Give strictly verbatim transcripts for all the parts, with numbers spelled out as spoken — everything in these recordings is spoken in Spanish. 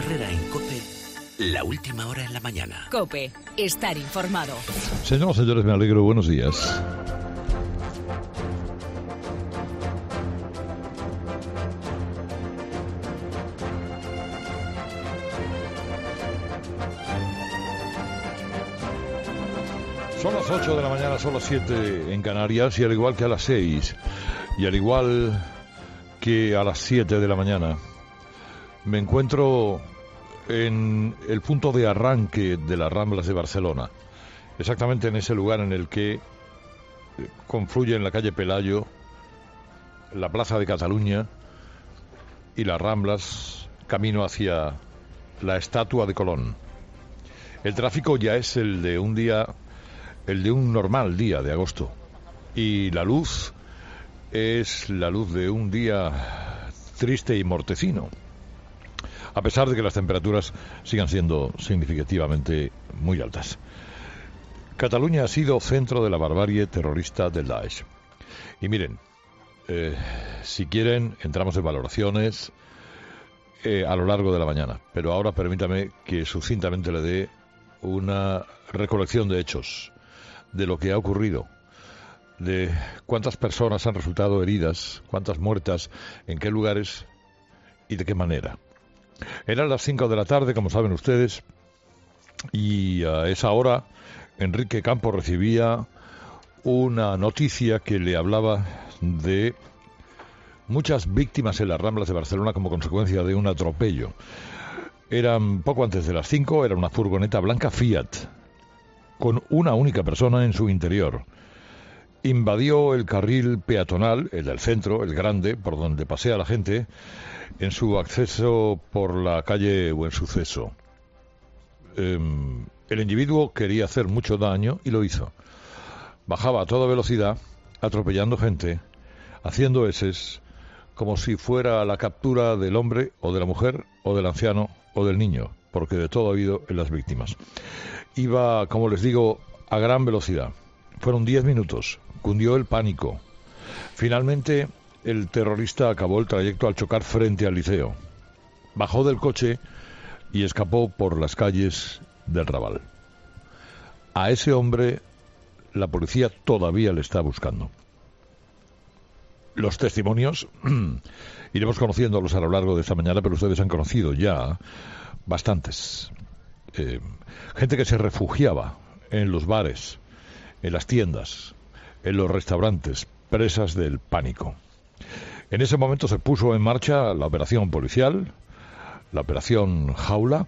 Herrera en COPE, la última hora en la mañana. COPE, estar informado. Señoras y señores, me alegro. Buenos días. Son las ocho de la mañana, son las siete en Canarias, y al igual que a las seis, y al igual que a las siete de la mañana, me encuentro en el punto de arranque de las Ramblas de Barcelona, exactamente en ese lugar en el que confluyen la calle Pelayo, la Plaza de Cataluña y las Ramblas, camino hacia la estatua de Colón. El tráfico ya es el de un día... el de un normal día de agosto, y la luz es la luz de un día triste y mortecino, a pesar de que las temperaturas sigan siendo significativamente muy altas. Cataluña ha sido centro de la barbarie terrorista del Daesh. Y miren, eh, si quieren, entramos en valoraciones eh, a lo largo de la mañana, pero ahora permítame que sucintamente le dé una recolección de hechos, de lo que ha ocurrido, de cuántas personas han resultado heridas, cuántas muertas, en qué lugares y de qué manera. Eran las cinco de la tarde, como saben ustedes, y a esa hora Enrique Campos recibía una noticia que le hablaba de muchas víctimas en las Ramblas de Barcelona como consecuencia de un atropello. Eran poco antes de las cinco, era una furgoneta blanca Fiat, con una única persona en su interior. Invadió el carril peatonal, el del centro, el grande, por donde pasea la gente, en su acceso por la calle Buen Suceso. Eh, el individuo quería hacer mucho daño y lo hizo. Bajaba a toda velocidad, atropellando gente, haciendo eses, como si fuera la captura del hombre o de la mujer o del anciano o del niño, porque de todo ha habido en las víctimas. Iba, como les digo, a gran velocidad. Fueron diez minutos. Cundió el pánico. Finalmente, el terrorista acabó el trayecto al chocar frente al Liceo. Bajó del coche y escapó por las calles del Raval. A ese hombre, la policía todavía le está buscando. Los testimonios, iremos conociéndolos a lo largo de esta mañana, pero ustedes han conocido ya bastantes. Eh, gente que se refugiaba en los bares, en las tiendas, en los restaurantes, presas del pánico. En ese momento se puso en marcha la operación policial, la operación Jaula,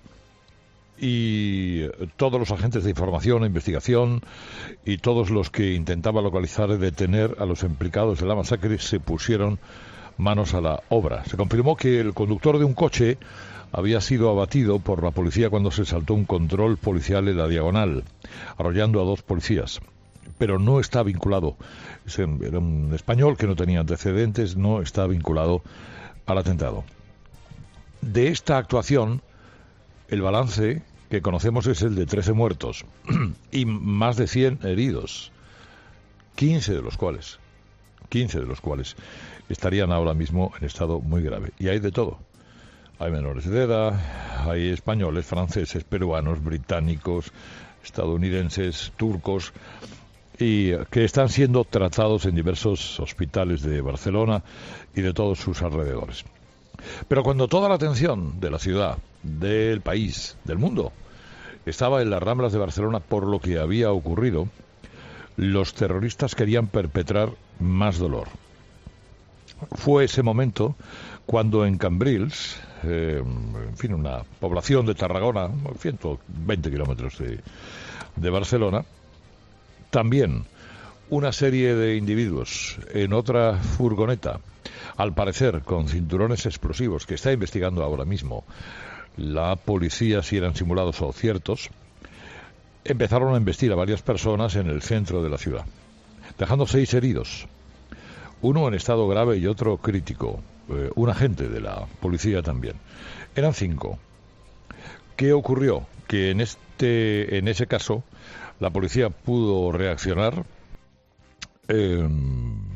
y todos los agentes de información e investigación y todos los que intentaban localizar y detener a los implicados de la masacre se pusieron manos a la obra. Se confirmó que el conductor de un coche había sido abatido por la policía cuando se saltó un control policial en la diagonal, arrollando a dos policías. Pero no está vinculado, era un español que no tenía antecedentes, no está vinculado al atentado. De esta actuación, el balance que conocemos es el de trece muertos y más de cien heridos, quince de los cuales, quince de los cuales estarían ahora mismo en estado muy grave. Y hay de todo. Hay menores de edad, hay españoles, franceses, peruanos, británicos, estadounidenses, turcos, y que están siendo tratados en diversos hospitales de Barcelona y de todos sus alrededores. Pero cuando toda la atención de la ciudad, del país, del mundo, estaba en las Ramblas de Barcelona por lo que había ocurrido, los terroristas querían perpetrar más dolor. Fue ese momento cuando en Cambrils, eh, en fin, una población de Tarragona, ciento veinte kilómetros de, de Barcelona, también una serie de individuos en otra furgoneta, al parecer con cinturones explosivos, que está investigando ahora mismo la policía si eran simulados o ciertos, empezaron a embestir a varias personas en el centro de la ciudad, dejando seis heridos, uno en estado grave y otro crítico, eh, un agente de la policía también. Eran cinco. ¿Qué ocurrió? Que en este, en ese caso, la policía pudo reaccionar eh,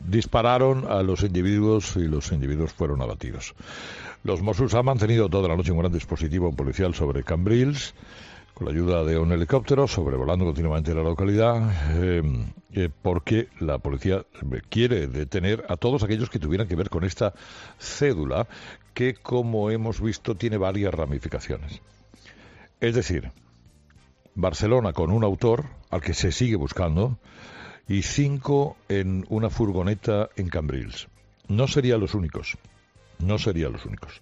dispararon a los individuos y los individuos fueron abatidos. Los Mossos han mantenido toda la noche un gran dispositivo policial sobre Cambrils, con la ayuda de un helicóptero, sobrevolando continuamente la localidad, eh, eh, porque la policía quiere detener a todos aquellos que tuvieran que ver con esta cédula, que, como hemos visto, tiene varias ramificaciones. Es decir, Barcelona con un autor, al que se sigue buscando, y cinco en una furgoneta en Cambrils. No serían los únicos. No serían los únicos.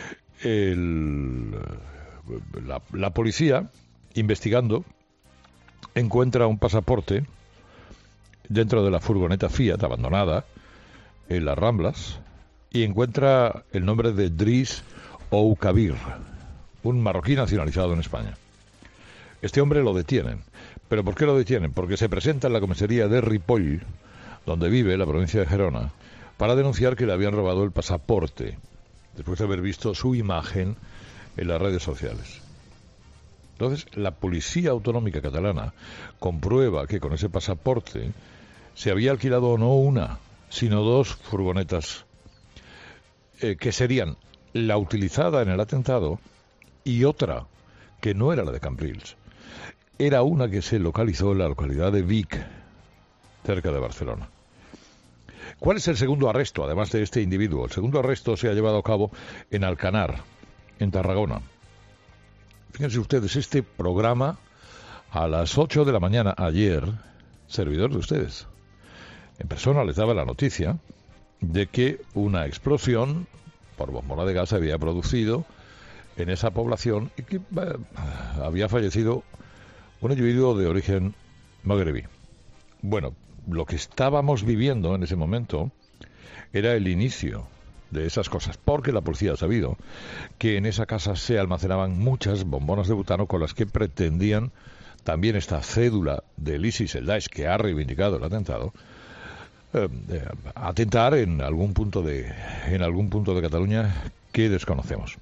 El, la, la policía, investigando, encuentra un pasaporte dentro de la furgoneta Fiat abandonada en las Ramblas y encuentra el nombre de Driss Oukabir, un marroquí nacionalizado en España. Este hombre lo detienen. ¿Pero por qué lo detienen? Porque se presenta en la comisaría de Ripoll, donde vive, la provincia de Gerona, para denunciar que le habían robado el pasaporte, después de haber visto su imagen en las redes sociales. Entonces, la Policía Autonómica Catalana comprueba que con ese pasaporte se había alquilado no una, sino dos furgonetas, eh, que serían la utilizada en el atentado y otra, que no era la de Cambrils. Era una que se localizó en la localidad de Vic, cerca de Barcelona. ¿Cuál es el segundo arresto, además de este individuo? El segundo arresto se ha llevado a cabo en Alcanar, en Tarragona. Fíjense ustedes, este programa a las ocho de la mañana ayer, servidor de ustedes, en persona les daba la noticia de que una explosión por bombona de gas se había producido en esa población y que eh, había fallecido un individuo de origen magrebí. Bueno, lo que estábamos viviendo en ese momento era el inicio de esas cosas, porque la policía ha sabido que en esa casa se almacenaban muchas bombonas de butano con las que pretendían también esta cédula del ISIS, el Daesh, que ha reivindicado el atentado, eh, eh, atentar en algún punto de en algún punto de Cataluña que desconocemos.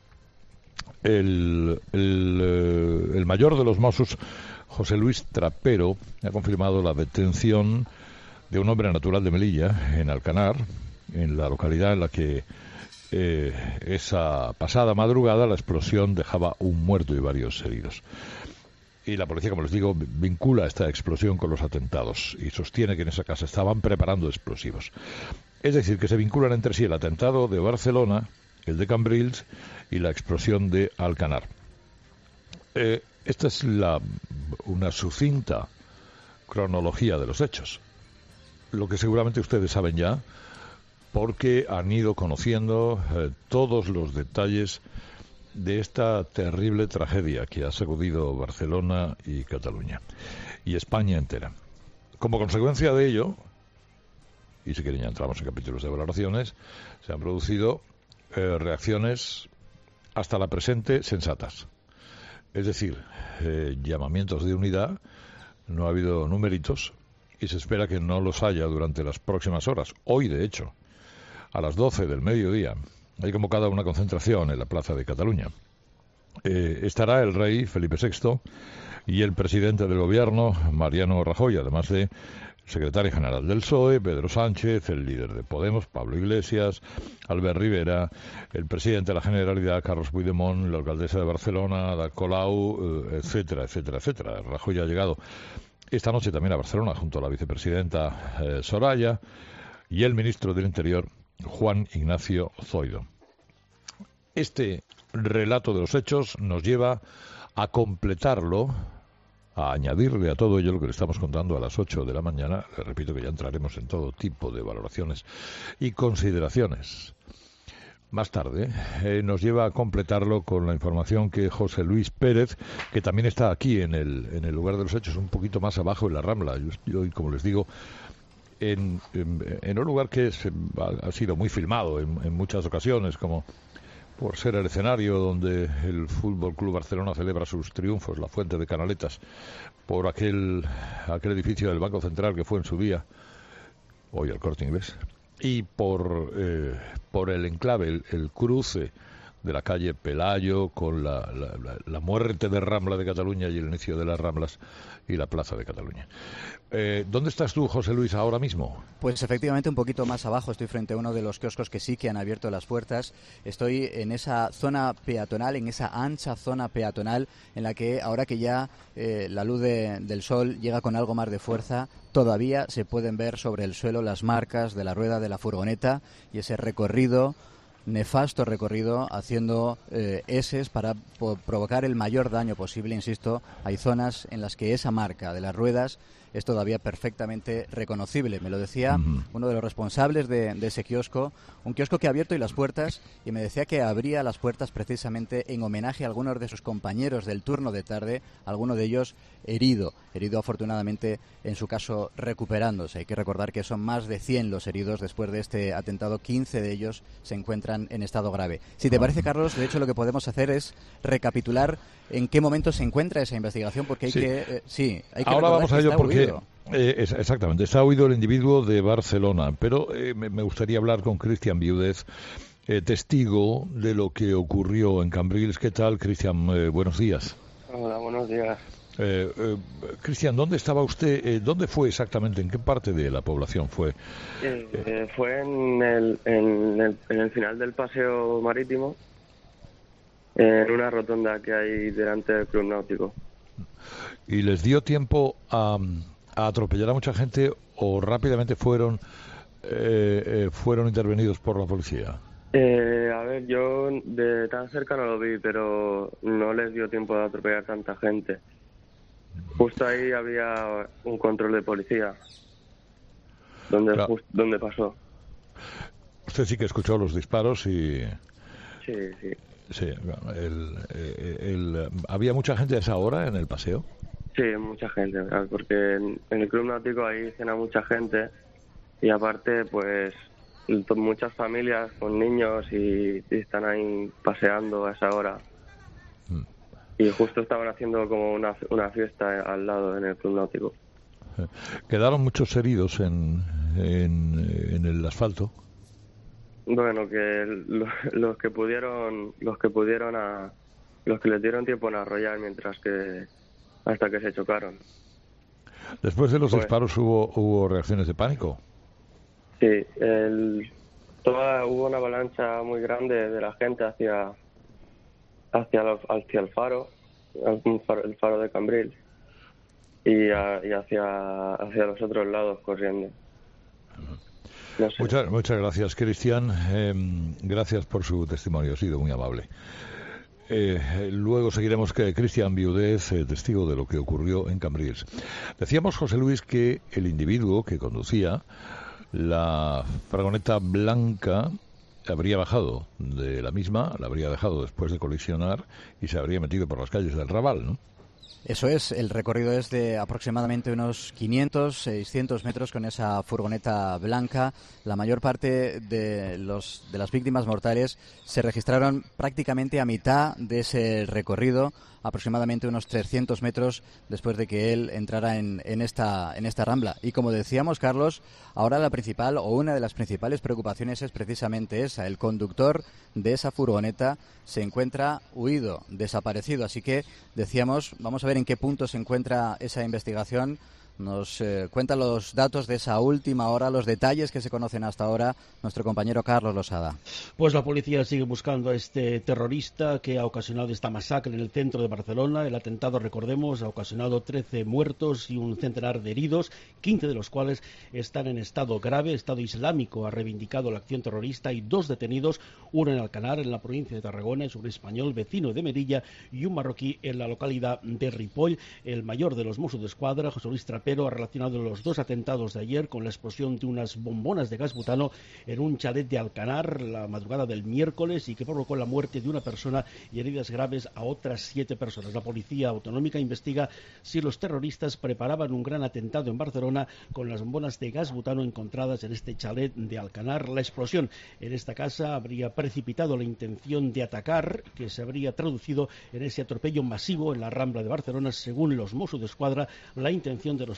El, el, el mayor de los Mossos, José Luis Trapero, ha confirmado la detención de un hombre natural de Melilla, en Alcanar, en la localidad en la que eh, esa pasada madrugada la explosión dejaba un muerto y varios heridos. Y la policía, como les digo, vincula esta explosión con los atentados y sostiene que en esa casa estaban preparando explosivos. Es decir, que se vinculan entre sí el atentado de Barcelona, el de Cambrils y la explosión de Alcanar. Eh, esta es la, una sucinta cronología de los hechos. Lo que seguramente ustedes saben ya, porque han ido conociendo eh, todos los detalles de esta terrible tragedia que ha sacudido Barcelona y Cataluña y España entera. Como consecuencia de ello, y si quieren ya entramos en capítulos de valoraciones, se han producido eh, reacciones hasta la presente sensatas. Es decir, eh, llamamientos de unidad, no ha habido numeritos y se espera que no los haya durante las próximas horas. Hoy, de hecho, a las doce del mediodía, hay convocada una concentración en la Plaza de Cataluña. Eh, estará el rey Felipe sexto y el presidente del gobierno, Mariano Rajoy, además de secretario general del P S O E, Pedro Sánchez, el líder de Podemos, Pablo Iglesias, Albert Rivera, el presidente de la Generalidad, Carlos Puigdemont, la alcaldesa de Barcelona, Ada Colau, etcétera, etcétera, etcétera. Rajoy ha llegado esta noche también a Barcelona junto a la vicepresidenta eh, Soraya y el ministro del Interior, Juan Ignacio Zoido. Este relato de los hechos nos lleva a completarlo, a añadirle a todo ello lo que le estamos contando a las ocho de la mañana. Les repito que ya entraremos en todo tipo de valoraciones y consideraciones. Más tarde eh, nos lleva a completarlo con la información que José Luis Pérez, que también está aquí en el, en el lugar de los hechos, un poquito más abajo en la Rambla. Yo, yo como les digo, En, en, en un lugar que es, ha sido muy filmado en, en muchas ocasiones, como por ser el escenario donde el Fútbol Club Barcelona celebra sus triunfos, la Fuente de Canaletas, por aquel, aquel edificio del Banco Central que fue en su día, hoy el Corte Inglés, y por, eh, por el enclave, el, el cruce de la calle Pelayo, con la, la, la, la muerte de Rambla de Cataluña y el inicio de las Ramblas y la Plaza de Cataluña. Eh, ¿Dónde estás tú, José Luis, ahora mismo? Pues efectivamente un poquito más abajo, estoy frente a uno de los kioscos que sí que han abierto las puertas. Estoy en esa zona peatonal, en esa ancha zona peatonal en la que ahora que ya eh, la luz de, del sol llega con algo más de fuerza, todavía se pueden ver sobre el suelo las marcas de la rueda de la furgoneta y ese recorrido, nefasto recorrido, haciendo eh, eses para po- provocar el mayor daño posible. Insisto, hay zonas en las que esa marca de las ruedas es todavía perfectamente reconocible. Me lo decía uh-huh. uno de los responsables de, de ese kiosco, un kiosco que ha abierto y las puertas, y me decía que abría las puertas precisamente en homenaje a algunos de sus compañeros del turno de tarde, alguno de ellos herido, herido afortunadamente en su caso recuperándose. Hay que recordar que son más de cien los heridos después de este atentado, quince de ellos se encuentran en estado grave. Si te parece, Carlos, de hecho lo que podemos hacer es recapitular en qué momento se encuentra esa investigación, porque hay sí. que... Eh, sí, hay que Ahora vamos a ello porque... Eh, es, exactamente, está huido el individuo de Barcelona, pero eh, me, me gustaría hablar con Cristian Viudez, eh, testigo de lo que ocurrió en Cambrils. ¿Qué tal, Cristian? Eh, buenos días. Hola, buenos días. Eh, eh, Cristian, ¿dónde estaba usted? Eh, ¿Dónde fue exactamente? ¿En qué parte de la población fue? Eh, eh, fue en el, en, el, en el final del paseo marítimo, en una rotonda que hay delante del Club Náutico. ¿Y les dio tiempo a, a atropellar a mucha gente o rápidamente fueron eh, eh, fueron intervenidos por la policía? Eh, a ver, yo de tan cerca no lo vi, pero no les dio tiempo de atropellar tanta gente. Justo ahí había un control de policía, donde, claro. just, donde pasó. Usted sí que escuchó los disparos y... Sí, sí. Sí, el, el, el, ¿había mucha gente a esa hora en el paseo? Sí, mucha gente, porque en, en el Club Náutico ahí cena mucha gente y aparte, pues, muchas familias con niños y, y están ahí paseando a esa hora. Mm. Y justo estaban haciendo como una, una fiesta al lado en el Club Náutico. ¿Quedaron muchos heridos en, en, en el asfalto? Bueno, que los, los que pudieron, los que pudieron a, los que les dieron tiempo en arrollar mientras que hasta que se chocaron. Después de los pues, disparos hubo hubo reacciones de pánico. Sí, el, toda, hubo una avalancha muy grande de la gente hacia hacia, los, hacia el faro, el faro, el faro de Cambrils y, a, y hacia hacia los otros lados corriendo. No sé. Muchas, muchas gracias, Cristian. Eh, gracias por su testimonio, ha sido muy amable. Eh, luego seguiremos que Cristian Viudez, eh, testigo de lo que ocurrió en Cambrils. Decíamos, José Luis, que el individuo que conducía la furgoneta blanca habría bajado de la misma, la habría dejado después de colisionar y se habría metido por las calles del Raval, ¿no? Eso es, el recorrido es de aproximadamente unos quinientos, seiscientos metros con esa furgoneta blanca. La mayor parte de, los, de las víctimas mortales se registraron prácticamente a mitad de ese recorrido, aproximadamente unos trescientos metros después de que él entrara en, en, esta, en esta rambla. Y como decíamos, Carlos, ahora la principal o una de las principales preocupaciones es precisamente esa. El conductor de esa furgoneta se encuentra huido, desaparecido. Así que decíamos, vamos a ver en qué punto se encuentra esa investigación. Nos eh, cuenta los datos de esa última hora, los detalles que se conocen hasta ahora, nuestro compañero Carlos Losada. Pues la policía sigue buscando a este terrorista que ha ocasionado esta masacre en el centro de Barcelona. El atentado, recordemos, ha ocasionado trece muertos y un centenar de heridos, quince de los cuales están en estado grave. Estado Islámico ha reivindicado la acción terrorista y dos detenidos, uno en Alcanar, en la provincia de Tarragona, es un español vecino de Melilla, y un marroquí en la localidad de Ripoll. El mayor de los Mossos d'Esquadra, José Luis Trapero, ha relacionado los dos atentados de ayer con la explosión de unas bombonas de gas butano en un chalet de Alcanar la madrugada del miércoles y que provocó la muerte de una persona y heridas graves a otras siete personas. La policía autonómica investiga si los terroristas preparaban un gran atentado en Barcelona con las bombonas de gas butano encontradas en este chalet de Alcanar. La explosión en esta casa habría precipitado la intención de atacar, que se habría traducido en ese atropello masivo en la Rambla de Barcelona. Según los Mossos d'Esquadra, la intención de los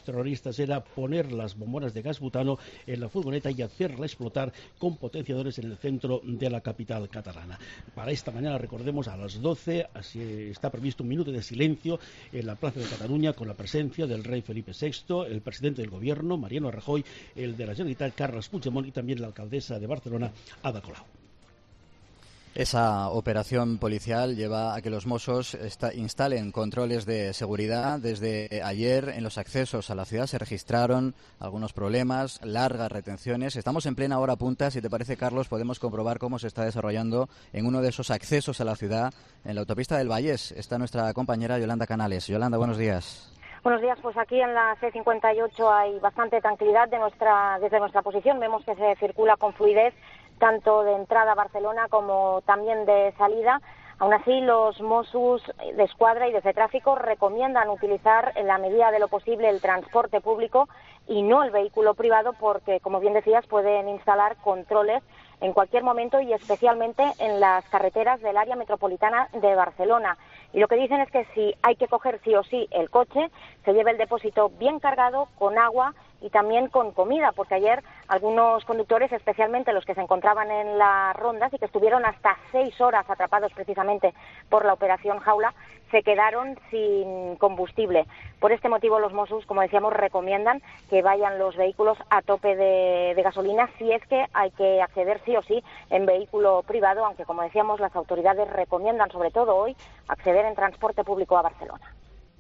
los terroristas era poner las bombonas de gas butano en la furgoneta y hacerla explotar con potenciadores en el centro de la capital catalana. Para esta mañana, recordemos, a las doce así está previsto un minuto de silencio en la Plaza de Cataluña con la presencia del rey Felipe sexto, el presidente del gobierno, Mariano Rajoy, el de la Generalitat, Carles Puigdemont, y también la alcaldesa de Barcelona, Ada Colau. Esa operación policial lleva a que los Mossos esta, instalen controles de seguridad. Desde ayer en los accesos a la ciudad se registraron algunos problemas, largas retenciones. Estamos en plena hora punta. Si te parece, Carlos, podemos comprobar cómo se está desarrollando en uno de esos accesos a la ciudad, en la autopista del Vallés. Está nuestra compañera Yolanda Canales. Yolanda, buenos días. Buenos días, pues aquí en la C cincuenta y ocho hay bastante tranquilidad de nuestra, desde nuestra posición. Vemos que se circula con fluidez tanto de entrada a Barcelona como también de salida. Aún así, los Mossos de Escuadra y de Tráfico recomiendan utilizar en la medida de lo posible el transporte público y no el vehículo privado porque, como bien decías, pueden instalar controles en cualquier momento y especialmente en las carreteras del área metropolitana de Barcelona. Y lo que dicen es que si hay que coger sí o sí el coche, se lleve el depósito bien cargado, con agua y también con comida, porque ayer algunos conductores, especialmente los que se encontraban en las rondas y que estuvieron hasta seis horas atrapados precisamente por la operación Jaula, se quedaron sin combustible. Por este motivo los Mossos, como decíamos, recomiendan que vayan los vehículos a tope de, de gasolina si es que hay que acceder sí o sí en vehículo privado, aunque como decíamos las autoridades recomiendan sobre todo hoy acceder en transporte público a Barcelona.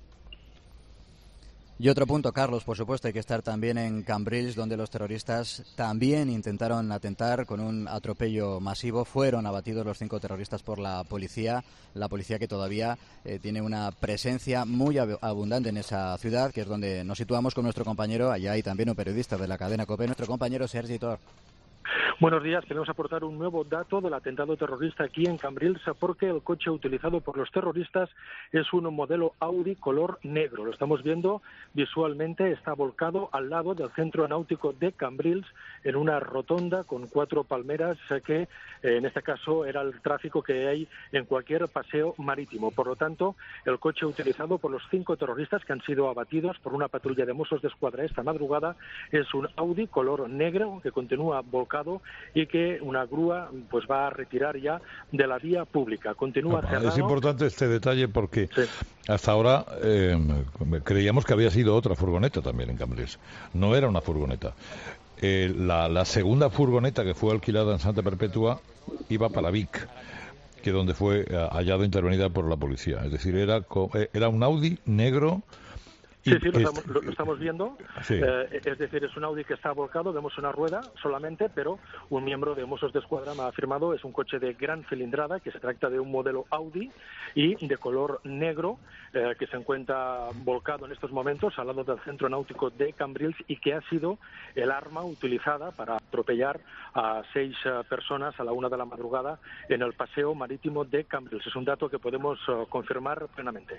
Y otro punto, Carlos, por supuesto, hay que estar también en Cambrils, donde los terroristas también intentaron atentar con un atropello masivo. Fueron abatidos los cinco terroristas por la policía, la policía que todavía eh, tiene una presencia muy ab- abundante en esa ciudad, que es donde nos situamos con nuestro compañero, allá hay también un periodista de la cadena COPE, nuestro compañero Sergi Tor. Buenos días, queremos aportar un nuevo dato del atentado terrorista aquí en Cambrils, porque el coche utilizado por los terroristas es un modelo Audi color negro. Lo estamos viendo visualmente, está volcado al lado del centro náutico de Cambrils en una rotonda con cuatro palmeras que en este caso era el tráfico que hay en cualquier paseo marítimo. Por lo tanto, el coche utilizado por los cinco terroristas que han sido abatidos por una patrulla de Mossos de Escuadra esta madrugada es un Audi color negro que continúa volcado y que una grúa pues va a retirar ya de la vía pública. Continúa no, cerrado. Es importante este detalle porque sí. hasta ahora eh, creíamos que había sido otra furgoneta también en Cambrils. No era una furgoneta. Eh, la, la segunda furgoneta que fue alquilada en Santa Perpetua iba para Vic, que donde fue hallado intervenida por la policía. Es decir, era, era un Audi negro. Sí, sí, lo estamos, lo, lo estamos viendo. Sí. Eh, es decir, es un Audi que está volcado, vemos una rueda solamente, pero un miembro de Mossos de Escuadra me ha afirmado es un coche de gran cilindrada, que se trata de un modelo Audi y de color negro, eh, que se encuentra volcado en estos momentos al lado del centro náutico de Cambrils y que ha sido el arma utilizada para atropellar a seis uh, personas a la una de la madrugada en el paseo marítimo de Cambrils. Es un dato que podemos uh, confirmar plenamente.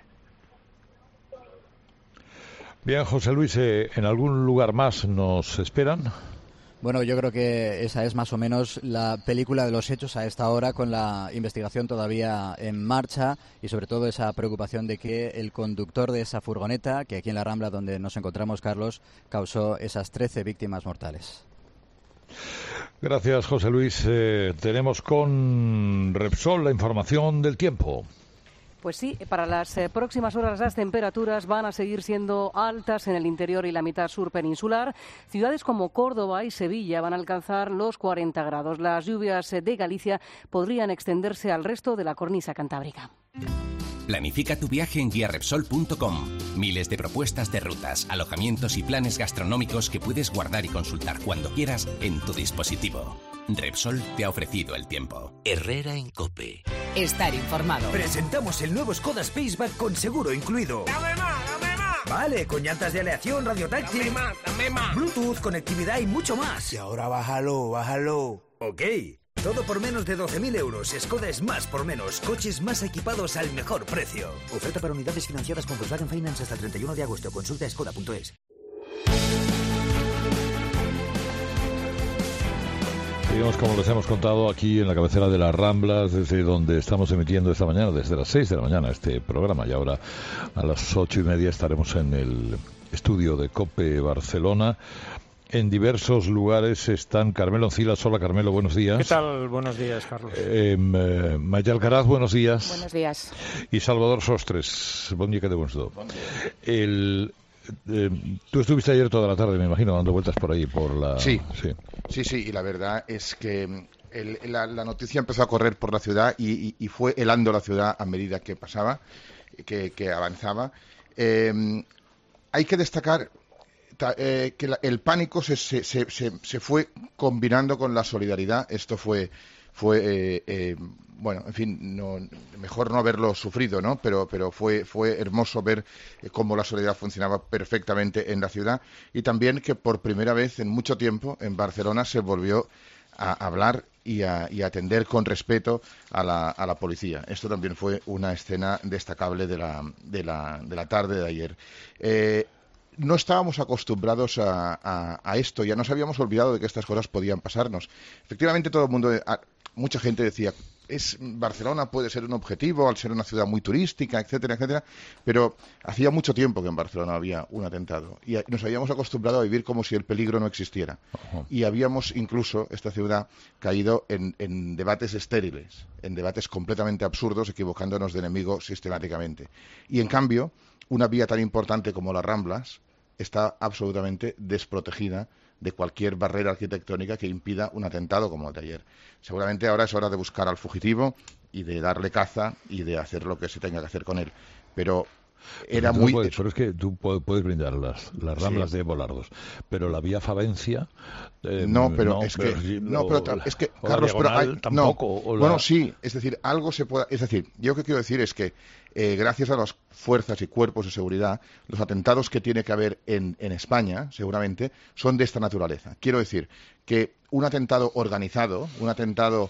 Bien, José Luis, eh, ¿en algún lugar más nos esperan? Bueno, yo creo que esa es más o menos la película de los hechos a esta hora, con la investigación todavía en marcha y sobre todo esa preocupación de que el conductor de esa furgoneta, que aquí en la Rambla donde nos encontramos, Carlos, causó esas trece víctimas mortales. Gracias, José Luis. Eh, tenemos con Repsol la información del tiempo. Pues sí, para las eh, próximas horas las temperaturas van a seguir siendo altas en el interior y la mitad sur peninsular. Ciudades como Córdoba y Sevilla van a alcanzar los cuarenta grados. Las lluvias de Galicia podrían extenderse al resto de la cornisa cantábrica. Planifica tu viaje en guía repsol punto com. Miles de propuestas de rutas, alojamientos y planes gastronómicos que puedes guardar y consultar cuando quieras en tu dispositivo. Repsol te ha ofrecido el tiempo. Herrera en COPE. Estar informado. Presentamos el nuevo Skoda Spaceback con seguro incluido. ¡Dame más, dame más! Vale, con llantas de aleación, radio táctil, ¡Dame más, dame más! Bluetooth, conectividad y mucho más. Y ahora bájalo, bájalo. Ok. Todo por menos de doce mil euros. Skoda es más por menos. Coches más equipados al mejor precio. Oferta para unidades financiadas con Volkswagen Finance hasta el treinta y uno de agosto. Consulta skoda punto es. Seguimos, como les hemos contado, aquí en la cabecera de las Ramblas, desde donde estamos emitiendo esta mañana, desde las seis de la mañana, este programa. Y ahora a las ocho y media estaremos en el estudio de COPE Barcelona. En diversos lugares están Carmelo Encilas. Hola, Carmelo, buenos días. ¿Qué tal? Buenos días, Carlos. Eh, eh, Maya Alcaraz, buenos días. Buenos días. Y Salvador Sostres. Bon dia, que de bons do. El... Eh, tú estuviste ayer toda la tarde, me imagino, dando vueltas por ahí, por la... Sí, sí, sí, sí, y la verdad es que el, la, la noticia empezó a correr por la ciudad y, y, y fue helando la ciudad a medida que pasaba, que, que avanzaba. Eh, hay que destacar ta, eh, que la, el pánico se, se, se, se fue combinando con la solidaridad. Esto fue... fue eh, eh, bueno, en fin, no, mejor no haberlo sufrido, ¿no? Pero, pero fue, fue hermoso ver eh, cómo la solidaridad funcionaba perfectamente en la ciudad y también que por primera vez en mucho tiempo en Barcelona se volvió a hablar y a, y a atender con respeto a la, a la policía. Esto también fue una escena destacable de la, de la, de la tarde de ayer. Eh, No estábamos acostumbrados a, a, a esto, ya nos habíamos olvidado de que estas cosas podían pasarnos. Efectivamente, todo el mundo, mucha gente decía, es Barcelona puede ser un objetivo al ser una ciudad muy turística, etcétera, etcétera, pero hacía mucho tiempo que en Barcelona había un atentado y nos habíamos acostumbrado a vivir como si el peligro no existiera. Uh-huh. Y habíamos incluso, esta ciudad, caído en, en debates estériles, en debates completamente absurdos, equivocándonos de enemigo sistemáticamente. Y en cambio, una vía tan importante como las Ramblas está absolutamente desprotegida de cualquier barrera arquitectónica que impida un atentado como el de ayer. Seguramente ahora es hora de buscar al fugitivo y de darle caza y de hacer lo que se tenga que hacer con él. Pero era pero muy... Puedes, pero es que tú puedes brindar las, las Ramblas sí. de Volardos, pero la vía Favencia... Eh, no, pero no, es que... Pero, no, pero o, es que, o Carlos, pero hay, tampoco, no, la... bueno, sí, es decir, algo se pueda... Es decir, yo lo que quiero decir es que eh, gracias a las fuerzas y cuerpos de seguridad, los atentados que tiene que haber en, en España, seguramente, son de esta naturaleza. Quiero decir que un atentado organizado, un atentado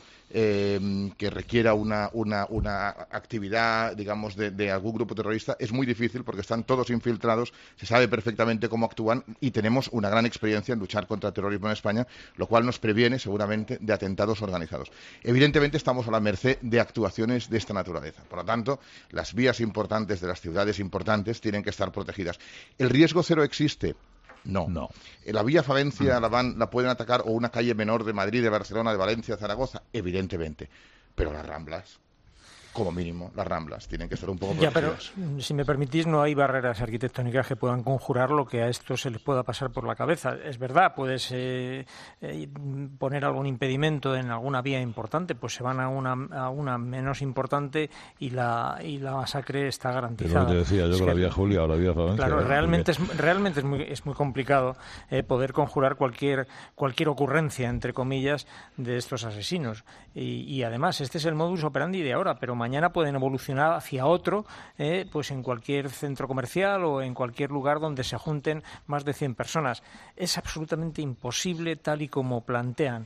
eh, que requiera una, una, una actividad, digamos, de, de algún grupo terrorista, es muy difícil porque están todos infiltrados, se sabe perfectamente cómo actúan y tenemos una gran experiencia en luchar contra el terrorismo en España, lo cual nos previene seguramente de atentados organizados. Evidentemente estamos a la merced de actuaciones de esta naturaleza. Por lo tanto, las vías importantes de las ciudades importantes tienen que estar protegidas. ¿El riesgo cero existe? No. no. La vía Favencia la, van, la pueden atacar o una calle menor de Madrid, de Barcelona, de Valencia, de Zaragoza, evidentemente. Pero las Ramblas, como mínimo, las Ramblas tienen que estar un poco protegidas. Ya, pero si me permitís, no hay barreras arquitectónicas que puedan conjurar lo que a esto se les pueda pasar por la cabeza. Es verdad, puedes eh, eh, poner algún impedimento en alguna vía importante, pues se van a una, a una menos importante y la y la masacre está garantizada. Pero te decía yo con la vía Julia o la vía Favencia. Claro, ¿eh? realmente es realmente es muy es muy complicado eh, poder conjurar cualquier cualquier ocurrencia, entre comillas, de estos asesinos. Y, y además, este es el modus operandi de ahora, pero mañana pueden evolucionar hacia otro, eh, pues en cualquier centro comercial o en cualquier lugar donde se junten más de cien personas. Es absolutamente imposible, tal y como plantean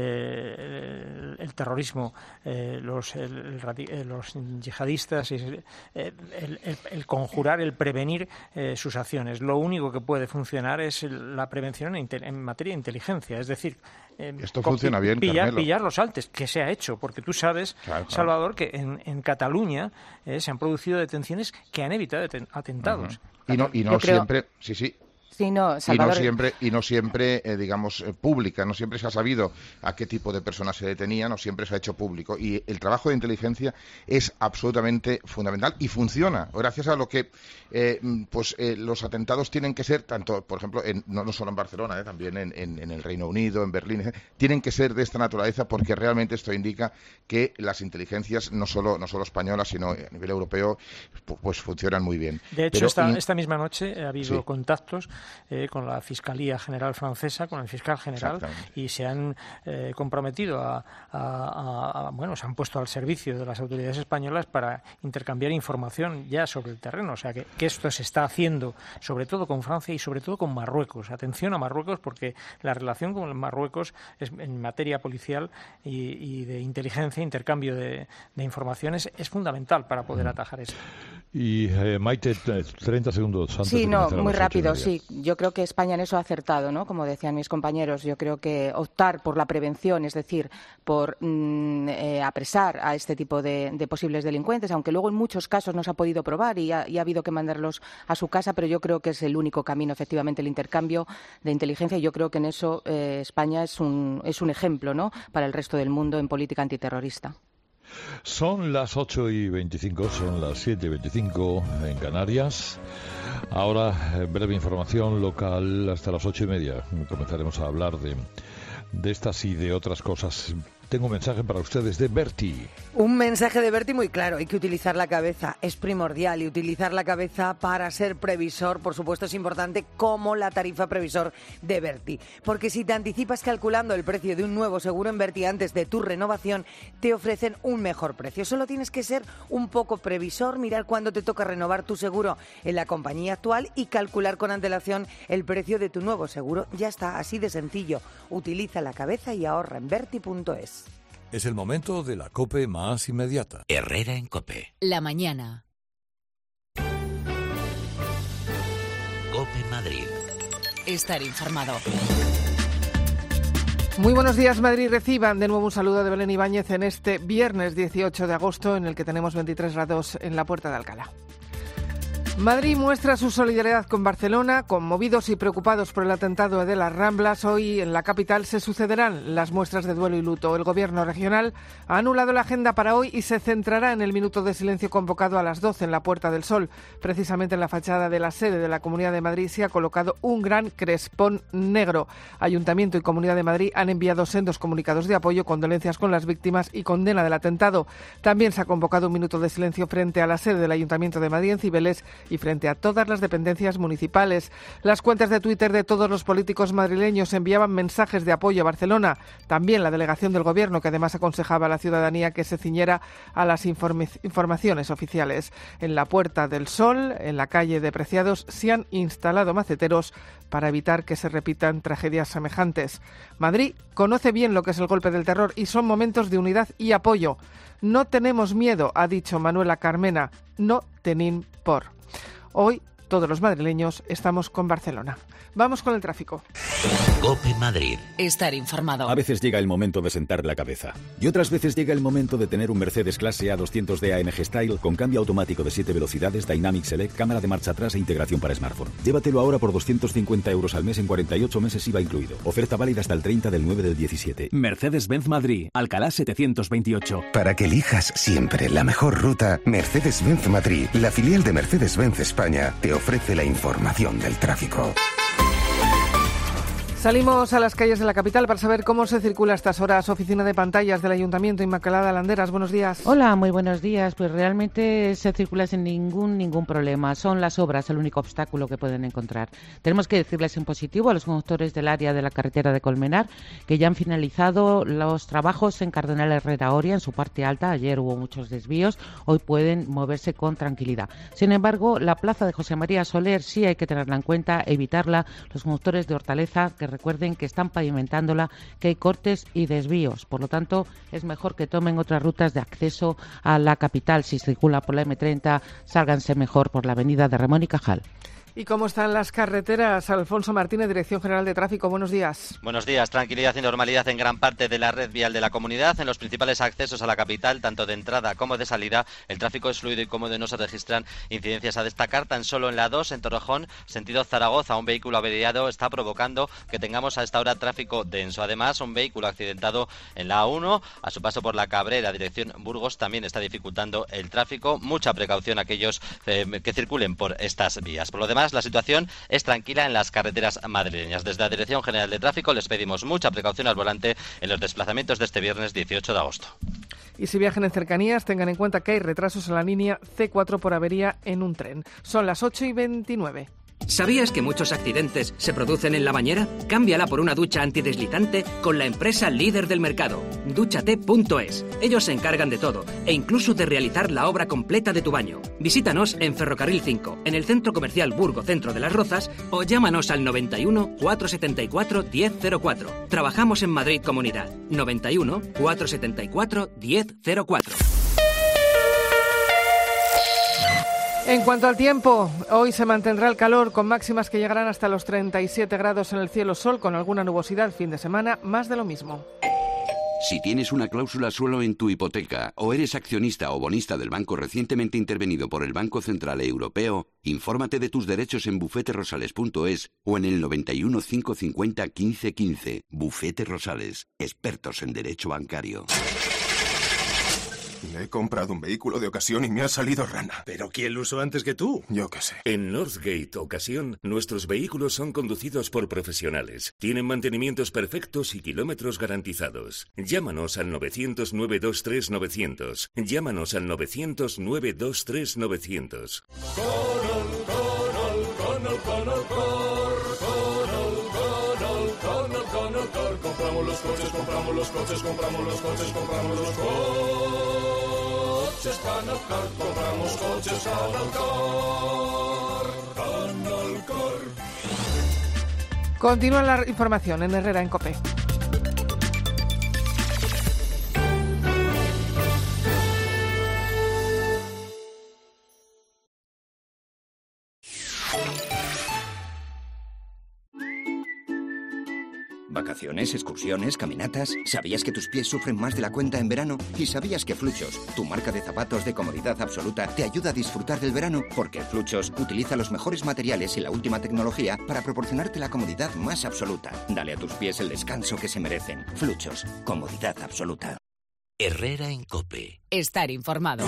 eh, el, el terrorismo, eh, los, el, el, los yihadistas, el, el, el conjurar, el prevenir eh, sus acciones. Lo único que puede funcionar es la prevención en, en materia de inteligencia, es decir, Eh, Esto funciona bien, pillar, Carmelo. pillar los altes, que se ha hecho, porque tú sabes, claro, claro. Salvador, que en, en Cataluña eh, se han producido detenciones que han evitado atentados. Uh-huh. Y no, y no siempre, creo... sí, sí. Sí, no, Salvador... Y no siempre, y no siempre eh, digamos, eh, pública, no siempre se ha sabido a qué tipo de personas se detenía, no siempre se ha hecho público. Y el trabajo de inteligencia es absolutamente fundamental y funciona, gracias a lo que eh, pues eh, los atentados tienen que ser, tanto, por ejemplo, en, no, no solo en Barcelona, eh, también en, en, en el Reino Unido, en Berlín, eh, tienen que ser de esta naturaleza porque realmente esto indica que las inteligencias, no solo, no solo españolas, sino a nivel europeo, pues funcionan muy bien. De hecho, Pero, esta, y... esta misma noche ha habido sí. contactos Eh, con la Fiscalía General Francesa, con el fiscal general, y se han eh, comprometido a, a, a, bueno, se han puesto al servicio de las autoridades españolas para intercambiar información ya sobre el terreno. O sea, que, que esto se está haciendo, sobre todo con Francia y sobre todo con Marruecos. Atención a Marruecos, porque la relación con Marruecos es, en materia policial y, y de inteligencia, intercambio de, de informaciones, es fundamental para poder atajar eso. Y eh, Maite, treinta segundos antes sí, de no, comenzar muy rápido, sí. yo creo que España en eso ha acertado, ¿no? Como decían mis compañeros, yo creo que optar por la prevención, es decir, por mm, eh, apresar a este tipo de, de posibles delincuentes, aunque luego en muchos casos no se ha podido probar y ha, y ha habido que mandarlos a su casa, pero yo creo que es el único camino, efectivamente, el intercambio de inteligencia, y yo creo que en eso eh, España es un, es un ejemplo, ¿no?, para el resto del mundo en política antiterrorista. Son las ocho y veinticinco, son las siete y veinticinco en Canarias. Ahora, breve información local hasta las ocho y media. Comenzaremos a hablar de, de estas y de otras cosas. Tengo un mensaje para ustedes de Berti. Un mensaje de Berti muy claro. Hay que utilizar la cabeza, es primordial. Y utilizar la cabeza para ser previsor, por supuesto, es importante, como la tarifa previsor de Berti. Porque si te anticipas calculando el precio de un nuevo seguro en Berti antes de tu renovación, te ofrecen un mejor precio. Solo tienes que ser un poco previsor, mirar cuándo te toca renovar tu seguro en la compañía actual y calcular con antelación el precio de tu nuevo seguro. Ya está, así de sencillo. Utiliza la cabeza y ahorra en Berti punto es. Es el momento de la COPE más inmediata. Herrera en COPE. La mañana. COPE Madrid. Estar informado. Muy buenos días, Madrid. Reciban de nuevo un saludo de Belén Ibáñez en este viernes dieciocho de agosto, en el que tenemos veintitrés grados en la Puerta de Alcalá. Madrid muestra su solidaridad con Barcelona. Conmovidos y preocupados por el atentado de las Ramblas, hoy en la capital se sucederán las muestras de duelo y luto. El Gobierno regional ha anulado la agenda para hoy y se centrará en el minuto de silencio convocado a las doce en la Puerta del Sol. Precisamente en la fachada de la sede de la Comunidad de Madrid se ha colocado un gran crespón negro. Ayuntamiento y Comunidad de Madrid han enviado sendos comunicados de apoyo, condolencias con las víctimas y condena del atentado. También se ha convocado un minuto de silencio frente a la sede del Ayuntamiento de Madrid en Cibeles y frente a todas las dependencias municipales. Las cuentas de Twitter de todos los políticos madrileños enviaban mensajes de apoyo a Barcelona. También la delegación del Gobierno, que además aconsejaba a la ciudadanía que se ciñera a las informe- informaciones oficiales. En la Puerta del Sol, en la calle de Preciados, se han instalado maceteros para evitar que se repitan tragedias semejantes. Madrid conoce bien lo que es el golpe del terror y son momentos de unidad y apoyo. No tenemos miedo, ha dicho Manuela Carmena. No tenim por. Hoy todos los madrileños estamos con Barcelona. Vamos con el tráfico. COPE Madrid. Estar informado. A veces llega el momento de sentar la cabeza. Y otras veces llega el momento de tener un Mercedes clase A doscientos D A M G Style con cambio automático de siete velocidades, Dynamic Select, cámara de marcha atrás e integración para smartphone. Llévatelo ahora por doscientos cincuenta euros al mes en cuarenta y ocho meses I V A incluido. Oferta válida hasta el treinta del nueve del diecisiete. Mercedes-Benz Madrid, Alcalá setecientos veintiocho. Para que elijas siempre la mejor ruta, Mercedes-Benz Madrid, la filial de Mercedes-Benz España, te ofrece la información del tráfico. Salimos a las calles de la capital para saber cómo se circula a estas horas. Oficina de pantallas del Ayuntamiento, Inmaculada Landeras, buenos días. Hola, muy buenos días. Pues realmente se circula sin ningún ningún problema. Son las obras el único obstáculo que pueden encontrar. Tenemos que decirles en positivo a los conductores del área de la carretera de Colmenar que ya han finalizado los trabajos en Cardenal Herrera Oria, en su parte alta. Ayer hubo muchos desvíos, hoy pueden moverse con tranquilidad. Sin embargo, la plaza de José María Soler sí hay que tenerla en cuenta, evitarla. Los conductores de Hortaleza, que recuerden que están pavimentándola, que hay cortes y desvíos. Por lo tanto, es mejor que tomen otras rutas de acceso a la capital. Si circulan por la eme treinta, sálganse mejor por la avenida de Ramón y Cajal. ¿Y cómo están las carreteras? Alfonso Martínez, Dirección General de Tráfico, buenos días. Buenos días. Tranquilidad y normalidad en gran parte de la red vial de la comunidad. En los principales accesos a la capital, tanto de entrada como de salida, el tráfico es fluido y cómodo y no se registran incidencias a destacar. Tan solo en la dos, en Torrejón, sentido Zaragoza, un vehículo averiado está provocando que tengamos a esta hora tráfico denso. Además, un vehículo accidentado en la A uno, a su paso por la Cabrera, dirección Burgos, también está dificultando el tráfico. Mucha precaución a aquellos eh, que circulen por estas vías. Por lo demás, la situación es tranquila en las carreteras madrileñas. Desde la Dirección General de Tráfico les pedimos mucha precaución al volante en los desplazamientos de este viernes dieciocho de agosto. Y si viajan en cercanías, tengan en cuenta que hay retrasos en la línea ce cuatro por avería en un tren. Son las ocho y veintinueve. ¿Sabías que muchos accidentes se producen en la bañera? Cámbiala por una ducha antideslizante con la empresa líder del mercado, dúchate punto es. Ellos se encargan de todo e incluso de realizar la obra completa de tu baño. Visítanos en Ferrocarril cinco, en el Centro Comercial Burgo Centro de las Rozas, o llámanos al noventa y uno, cuatrocientos setenta y cuatro, diez cero cuatro. Trabajamos en Madrid Comunidad. noventa y uno, cuatrocientos setenta y cuatro, diez cero cuatro. En cuanto al tiempo, hoy se mantendrá el calor con máximas que llegarán hasta los treinta y siete grados en el cielo sol, con alguna nubosidad fin de semana, más de lo mismo. Si tienes una cláusula suelo en tu hipoteca o eres accionista o bonista del banco recientemente intervenido por el Banco Central Europeo, infórmate de tus derechos en bufete rosales punto es o en el noventa y uno, cinco cincuenta, quince quince. Bufete Rosales, expertos en derecho bancario. Le he comprado un vehículo de ocasión y me ha salido rana. ¿Pero quién lo usó antes que tú? Yo qué sé. En Northgate Ocasión, nuestros vehículos son conducidos por profesionales. Tienen mantenimientos perfectos y kilómetros garantizados. Llámanos al novecientos, nueve dos tres, novecientos. Llámanos al novecientos, nueve dos tres, novecientos. Conol, Conol, Conol, Conol, Cor, Conol, Conol, Conol, Conol, Cor. Compramos los coches, compramos los coches, compramos los coches, compramos los coches. Canal Car, compramos coches Canal Car, Canal Car. Continúa la información en Herrera en COPE. Vacaciones, excursiones, caminatas. ¿Sabías que tus pies sufren más de la cuenta en verano? ¿Y sabías que Fluchos, tu marca de zapatos de comodidad absoluta, te ayuda a disfrutar del verano? Porque Fluchos utiliza los mejores materiales y la última tecnología para proporcionarte la comodidad más absoluta. Dale a tus pies el descanso que se merecen. Fluchos, comodidad absoluta. Herrera en COPE. Estar informado.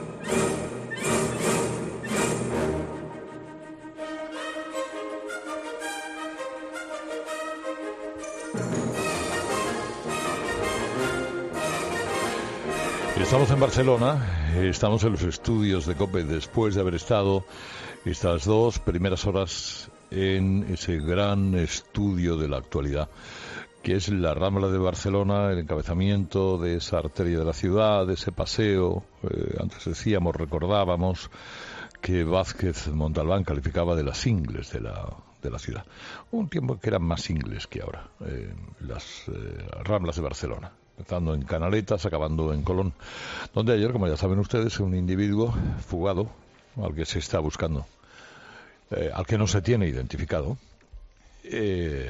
Estamos en Barcelona, estamos en los estudios de COPE después de haber estado estas dos primeras horas en ese gran estudio de la actualidad, que es la Rambla de Barcelona, el encabezamiento de esa arteria de la ciudad, de ese paseo. Eh, antes decíamos, recordábamos que Vázquez Montalbán calificaba de las ingles de la, de la ciudad. Un tiempo que eran más ingles que ahora, eh, las eh, Ramblas de Barcelona. Empezando en Canaletas, acabando en Colón, donde ayer, como ya saben ustedes, un individuo fugado, al que se está buscando, eh, al que no se tiene identificado, eh,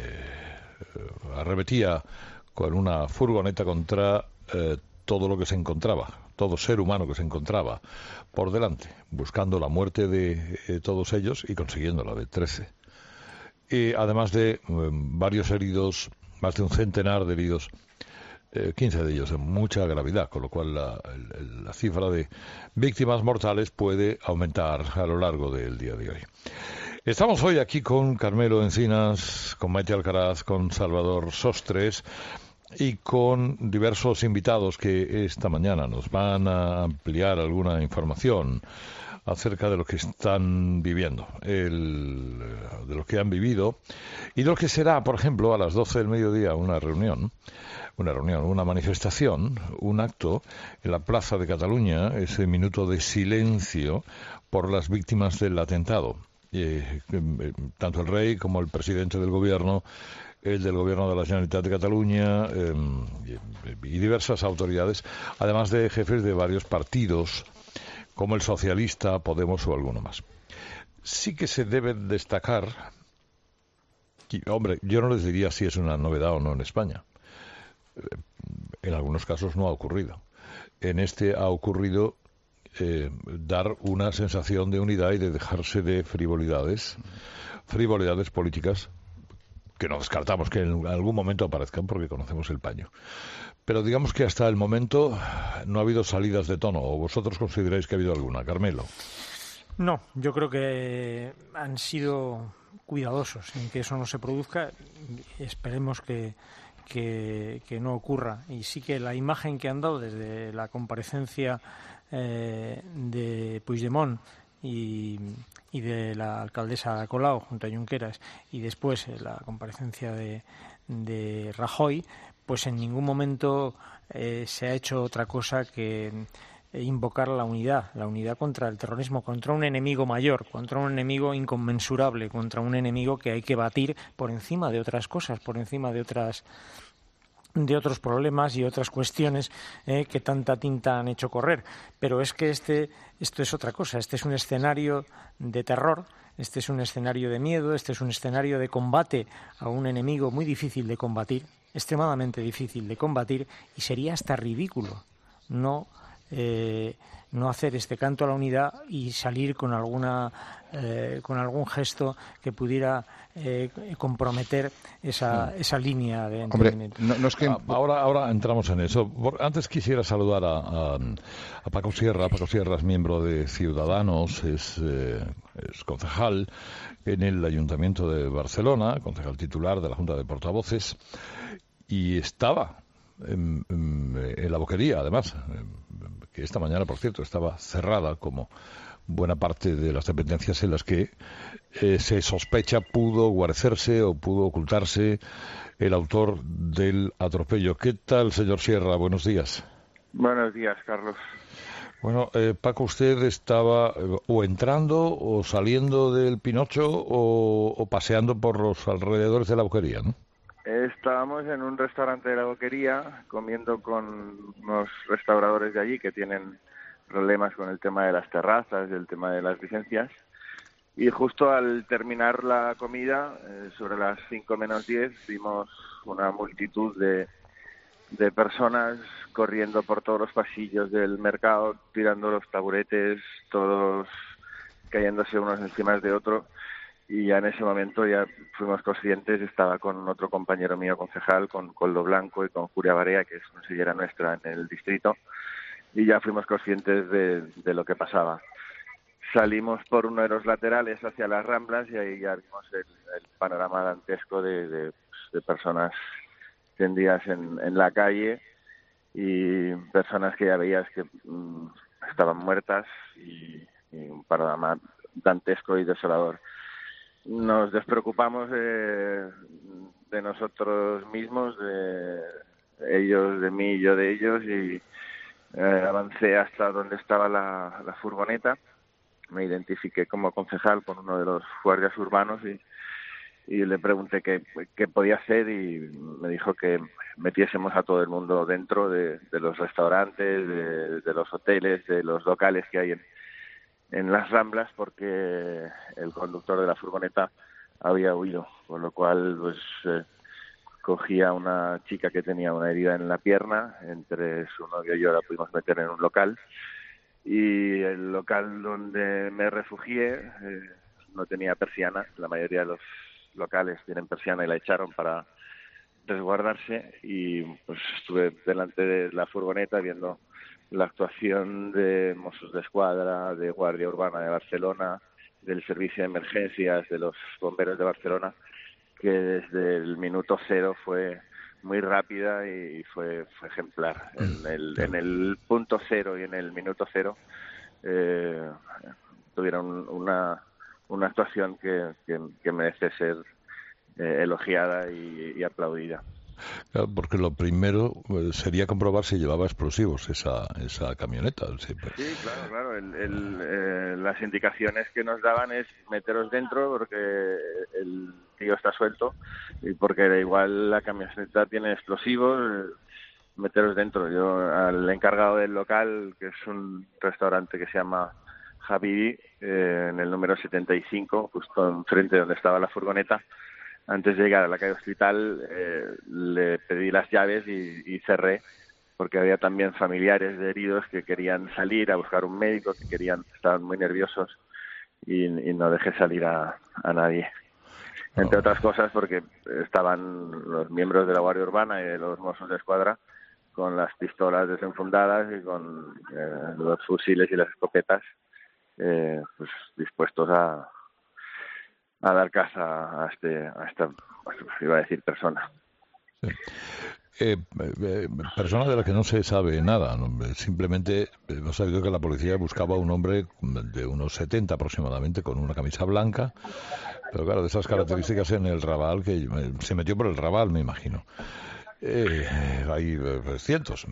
arremetía con una furgoneta contra eh, todo lo que se encontraba, todo ser humano que se encontraba por delante, buscando la muerte de eh, todos ellos y consiguiéndola de trece. Y además de eh, varios heridos, más de un centenar de heridos, Eh, quince de ellos en mucha gravedad, con lo cual la, el, la cifra de víctimas mortales puede aumentar a lo largo del día de hoy. Estamos hoy aquí con Carmelo Encinas, con Maite Alcaraz, con Salvador Sostres y con diversos invitados que esta mañana nos van a ampliar alguna información acerca de lo que están viviendo, el, de lo que han vivido y de lo que será, por ejemplo, a las doce del mediodía una reunión, una reunión, una manifestación, un acto en la Plaza de Cataluña, ese minuto de silencio por las víctimas del atentado. Eh, eh, tanto el rey como el presidente del gobierno, el del gobierno de la Generalitat de Cataluña eh, y diversas autoridades, además de jefes de varios partidos, como el socialista, Podemos o alguno más. Sí que se debe destacar, y, hombre, yo no les diría si es una novedad o no en España. En algunos casos no ha ocurrido. En este ha ocurrido eh, dar una sensación de unidad y de dejarse de frivolidades, frivolidades políticas, que no descartamos que en algún momento aparezcan porque conocemos el paño. Pero digamos que hasta el momento no ha habido salidas de tono, o vosotros consideráis que ha habido alguna, Carmelo. No, yo creo que han sido cuidadosos en que eso no se produzca. Esperemos que, que, que no ocurra. Y sí que la imagen que han dado desde la comparecencia eh, de Puigdemont y, y de la alcaldesa Colau junto a Junqueras y después eh, la comparecencia de, de Rajoy, pues en ningún momento eh, se ha hecho otra cosa que eh, invocar la unidad, la unidad contra el terrorismo, contra un enemigo mayor, contra un enemigo inconmensurable, contra un enemigo que hay que batir por encima de otras cosas, por encima de otras de otros problemas y otras cuestiones eh, que tanta tinta han hecho correr. Pero es que este, esto es otra cosa. Este es un escenario de terror, este es un escenario de miedo, este es un escenario de combate a un enemigo muy difícil de combatir, extremadamente difícil de combatir, y sería hasta ridículo no eh, no hacer este canto a la unidad y salir con alguna eh, con algún gesto que pudiera eh, comprometer esa, esa línea de entendimiento. Hombre, no, no es que... ahora, ahora entramos en eso. Antes quisiera saludar a, a, a Paco Sierra. Paco Sierra es miembro de Ciudadanos, es, eh, es concejal en el Ayuntamiento de Barcelona, concejal titular de la Junta de Portavoces, y estaba en, en, en la boquería, además, que esta mañana, por cierto, estaba cerrada como buena parte de las dependencias en las que eh, se sospecha pudo guarecerse o pudo ocultarse el autor del atropello. ¿Qué tal, señor Sierra? Buenos días. Buenos días, Carlos. Bueno, eh, Paco, usted estaba eh, o entrando o saliendo del Pinocho o, o paseando por los alrededores de la boquería, ¿no? Estábamos en un restaurante de la boquería comiendo con unos restauradores de allí que tienen problemas con el tema de las terrazas y el tema de las licencias, y justo al terminar la comida, eh, sobre las cinco menos diez, vimos una multitud de, de personas corriendo por todos los pasillos del mercado, tirando los taburetes, todos cayéndose unos encima de otros, y ya en ese momento ya fuimos conscientes. Estaba con otro compañero mío concejal, con Coldo Blanco y con Julia Barea, que es consellera nuestra en el distrito, y ya fuimos conscientes de, de lo que pasaba. Salimos por uno de los laterales hacia las Ramblas y ahí ya vimos el, el panorama dantesco de, de, de personas tendidas en, en la calle, y personas que ya veías que mmm, estaban muertas, y, y un panorama dantesco y desolador. Nos despreocupamos de, de nosotros mismos, de ellos de mí y yo de ellos, y eh, avancé hasta donde estaba la, la furgoneta. Me identifiqué como concejal con uno de los guardias urbanos y, y le pregunté qué, qué podía hacer, y me dijo que metiésemos a todo el mundo dentro de, de los restaurantes, de, de los hoteles, de los locales que hay en en las Ramblas, porque el conductor de la furgoneta había huido, con lo cual pues eh, cogí a una chica que tenía una herida en la pierna. Entre su novio y yo la pudimos meter en un local, y el local donde me refugié eh, no tenía persiana. La mayoría de los locales tienen persiana y la echaron para resguardarse, y pues estuve delante de la furgoneta viendo la actuación de Mossos de Escuadra, de Guardia Urbana de Barcelona, del Servicio de Emergencias, de los bomberos de Barcelona, que desde el minuto cero fue muy rápida y fue, fue ejemplar. En el, en el punto cero y en el minuto cero eh, tuvieron una, una actuación que, que, que merece ser eh, elogiada y, y aplaudida. Claro, porque lo primero eh, sería comprobar si llevaba explosivos esa esa camioneta. Sí, pero... sí claro, claro. El, el, eh, las indicaciones que nos daban es meteros dentro porque el tío está suelto, y porque igual la camioneta tiene explosivos, eh, meteros dentro. Yo al encargado del local, que es un restaurante que se llama Habibi, eh, en el número setenta y cinco, justo enfrente de donde estaba la furgoneta, antes de llegar a la calle Hospital, eh, le pedí las llaves y, y cerré, porque había también familiares de heridos que querían salir a buscar un médico, que querían, estaban muy nerviosos, y, y no dejé salir a, a nadie. Entre otras cosas porque estaban los miembros de la Guardia Urbana y de los Mossos de Escuadra con las pistolas desenfundadas y con eh, los fusiles y las escopetas, eh, pues dispuestos a a dar caza a este a esta, iba a decir, persona. Sí. Eh, eh, persona de la que no se sabe nada, ¿no? Simplemente hemos sabido que la policía buscaba a un hombre de unos setenta aproximadamente, con una camisa blanca, pero claro, de esas características en el Raval, que se metió por el Raval, me imagino. Eh, hay eh, cientos.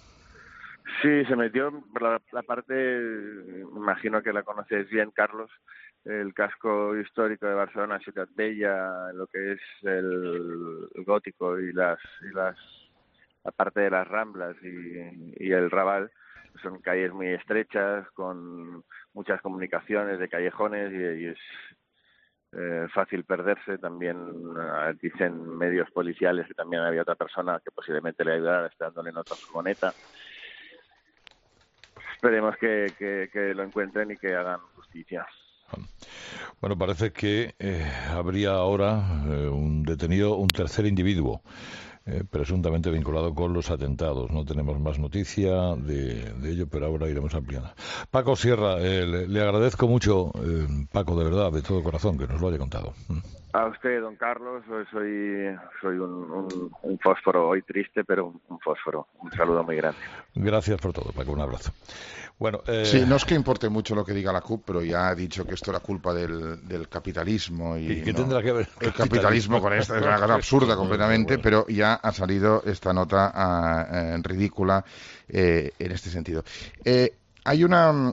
Sí, se metió por la, la parte, me imagino que la conoces bien, Carlos, el casco histórico de Barcelona, Ciutat Bella, lo que es el, el gótico y las y las aparte de las Ramblas y, y el Raval, son calles muy estrechas, con muchas comunicaciones de callejones y, y es eh, fácil perderse. También eh, dicen medios policiales que también había otra persona que posiblemente le ayudara esperándole en otra furgoneta. Esperemos que, que, que lo encuentren y que hagan justicia. Bueno, parece que eh, habría ahora eh, un detenido, un tercer individuo, eh, presuntamente vinculado con los atentados. No tenemos más noticia de, de ello, pero ahora iremos ampliando. Paco Sierra, eh, le, le agradezco mucho, eh, Paco, de verdad, de todo corazón, que nos lo haya contado. A usted, don Carlos, soy soy un, un, un fósforo hoy triste, pero un, un fósforo. Un saludo muy grande. Gracias por todo, Paco, un abrazo. Bueno, eh... Sí, no es que importe mucho lo que diga la C U P, pero ya ha dicho que esto era culpa del, del capitalismo. ¿Y, ¿Y qué no? tendrá que ver el capitalismo con esto? Es una cosa absurda completamente, pero ya ha salido esta nota uh, uh, ridícula eh, en este sentido. Eh, hay una...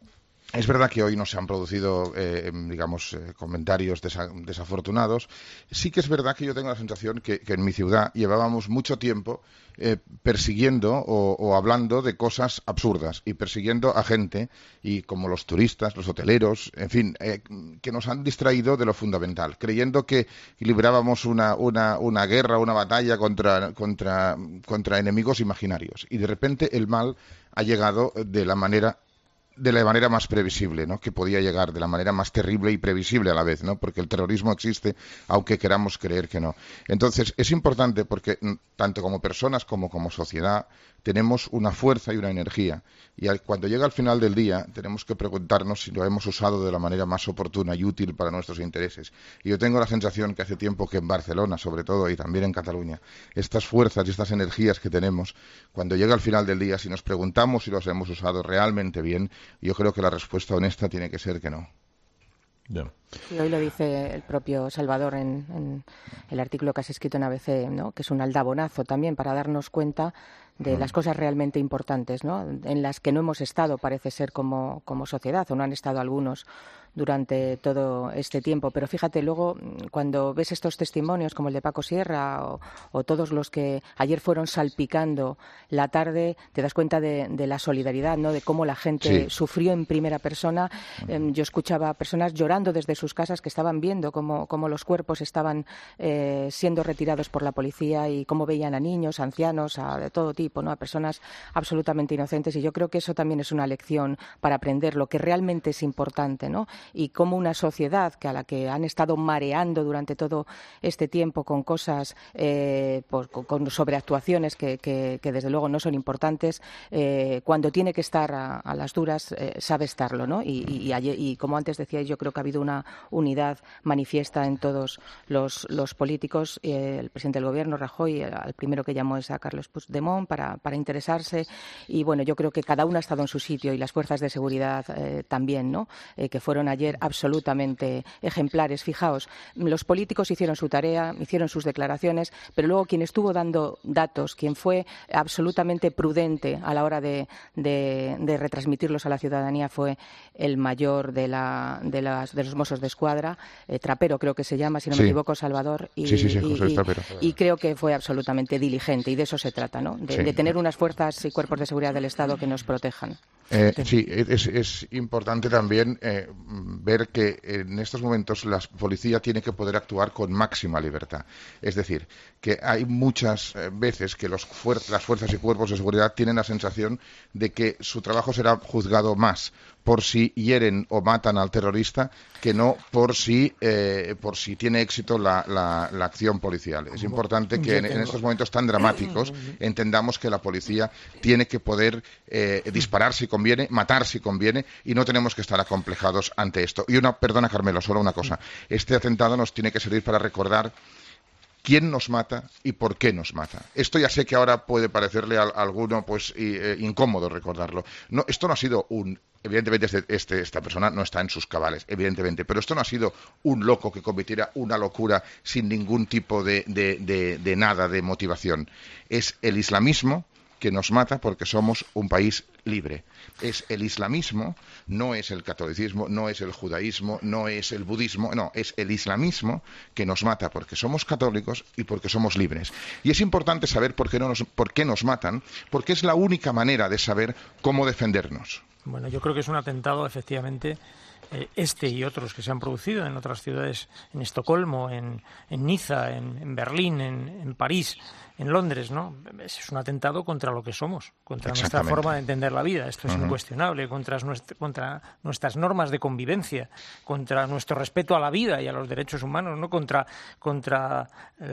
Es verdad que hoy no se han producido, eh, digamos, eh, comentarios desa desafortunados. Sí que es verdad que yo tengo la sensación que, que en mi ciudad llevábamos mucho tiempo eh, persiguiendo o, o hablando de cosas absurdas y persiguiendo a gente, y como los turistas, los hoteleros, en fin, eh, que nos han distraído de lo fundamental, creyendo que librábamos una, una, una guerra, una batalla contra, contra, contra enemigos imaginarios. Y de repente el mal ha llegado de la manera de la manera más previsible, ¿no? Que podía llegar, de la manera más terrible y previsible a la vez, ¿no? Porque el terrorismo existe, aunque queramos creer que no. Entonces, es importante porque, tanto como personas como como sociedad, tenemos una fuerza y una energía. Y al, cuando llega al final del día, tenemos que preguntarnos si lo hemos usado de la manera más oportuna y útil para nuestros intereses. Y yo tengo la sensación que hace tiempo que en Barcelona, sobre todo, y también en Cataluña, estas fuerzas y estas energías que tenemos, cuando llega al final del día, si nos preguntamos si los hemos usado realmente bien, yo creo que la respuesta honesta tiene que ser que no. Yeah. Y hoy lo dice el propio Salvador en, en el artículo que has escrito en A B C, ¿no? Que es un aldabonazo también para darnos cuenta de las cosas realmente importantes, ¿no? En las que no hemos estado, parece ser, como, como sociedad, o no han estado algunos durante todo este tiempo. Pero fíjate, luego, cuando ves estos testimonios como el de Paco Sierra o, o todos los que ayer fueron salpicando la tarde, te das cuenta de, de la solidaridad, ¿no? De cómo la gente sí. sufrió en primera persona. Eh, yo escuchaba a personas llorando desde sus casas que estaban viendo cómo, cómo los cuerpos estaban eh, siendo retirados por la policía y cómo veían a niños, ancianos, a de todo tipo, ¿no? A personas absolutamente inocentes. Y yo creo que eso también es una lección para aprender lo que realmente es importante, ¿no? Y cómo una sociedad que a la que han estado mareando durante todo este tiempo con cosas, eh, pues, con, con sobreactuaciones que, que, que desde luego no son importantes, eh, cuando tiene que estar a, a las duras eh, sabe estarlo, ¿no? Y, y, y, y como antes decíais, yo creo que ha habido una unidad manifiesta en todos los, los políticos. Eh, el presidente del Gobierno, Rajoy, el, el primero que llamó es a Carles Puigdemont para, para interesarse, y bueno, yo creo que cada uno ha estado en su sitio y las fuerzas de seguridad eh, también, ¿no? Eh, que fueron ayer absolutamente ejemplares. Fijaos, los políticos hicieron su tarea, hicieron sus declaraciones, pero luego quien estuvo dando datos, quien fue absolutamente prudente a la hora de, de, de retransmitirlos a la ciudadanía fue el mayor de, la, de, las, de los Mossos de Escuadra, eh, Trapero creo que se llama, si no sí. me equivoco, Salvador, y, sí, sí, sí, y, José y, Trapero. y creo que fue absolutamente diligente, y de eso se trata, ¿no? De, sí. de tener unas fuerzas y cuerpos de seguridad del Estado que nos protejan. Eh, sí, es, es importante también eh, ver que en estos momentos la policía tiene que poder actuar con máxima libertad. Es decir, que hay muchas veces que los fuer las fuerzas y cuerpos de seguridad tienen la sensación de que su trabajo será juzgado más por si hieren o matan al terrorista que no por si eh, por si tiene éxito la, la, la acción policial. Es importante que en, en estos momentos tan dramáticos entendamos que la policía tiene que poder eh, disparar si conviene, matar si conviene, y no tenemos que estar acomplejados ante esto. Y una, perdona Carmelo, solo una cosa. Este atentado nos tiene que servir para recordar quién nos mata y por qué nos mata. Esto ya sé que ahora puede parecerle a, a alguno pues y, eh, incómodo recordarlo. No, esto no ha sido un... Evidentemente este, este, esta persona no está en sus cabales, evidentemente, pero esto no ha sido un loco que cometiera una locura sin ningún tipo de, de, de, de nada, de motivación. Es el islamismo que nos mata porque somos un país libre. Es el islamismo, no es el catolicismo, no es el judaísmo, no es el budismo, no, es el islamismo que nos mata porque somos católicos y porque somos libres. Y es importante saber por qué, no nos, por qué nos matan, porque es la única manera de saber cómo defendernos. Bueno, yo creo que es un atentado, efectivamente, eh, este y otros que se han producido en otras ciudades, en Estocolmo, en, en Niza, en, en Berlín, en, en París, en Londres, ¿no? Es un atentado contra lo que somos, contra nuestra forma de entender la vida. Esto es uh-huh. incuestionable, contra, nuestra, contra nuestras normas de convivencia, contra nuestro respeto a la vida y a los derechos humanos, ¿no? Contra, contra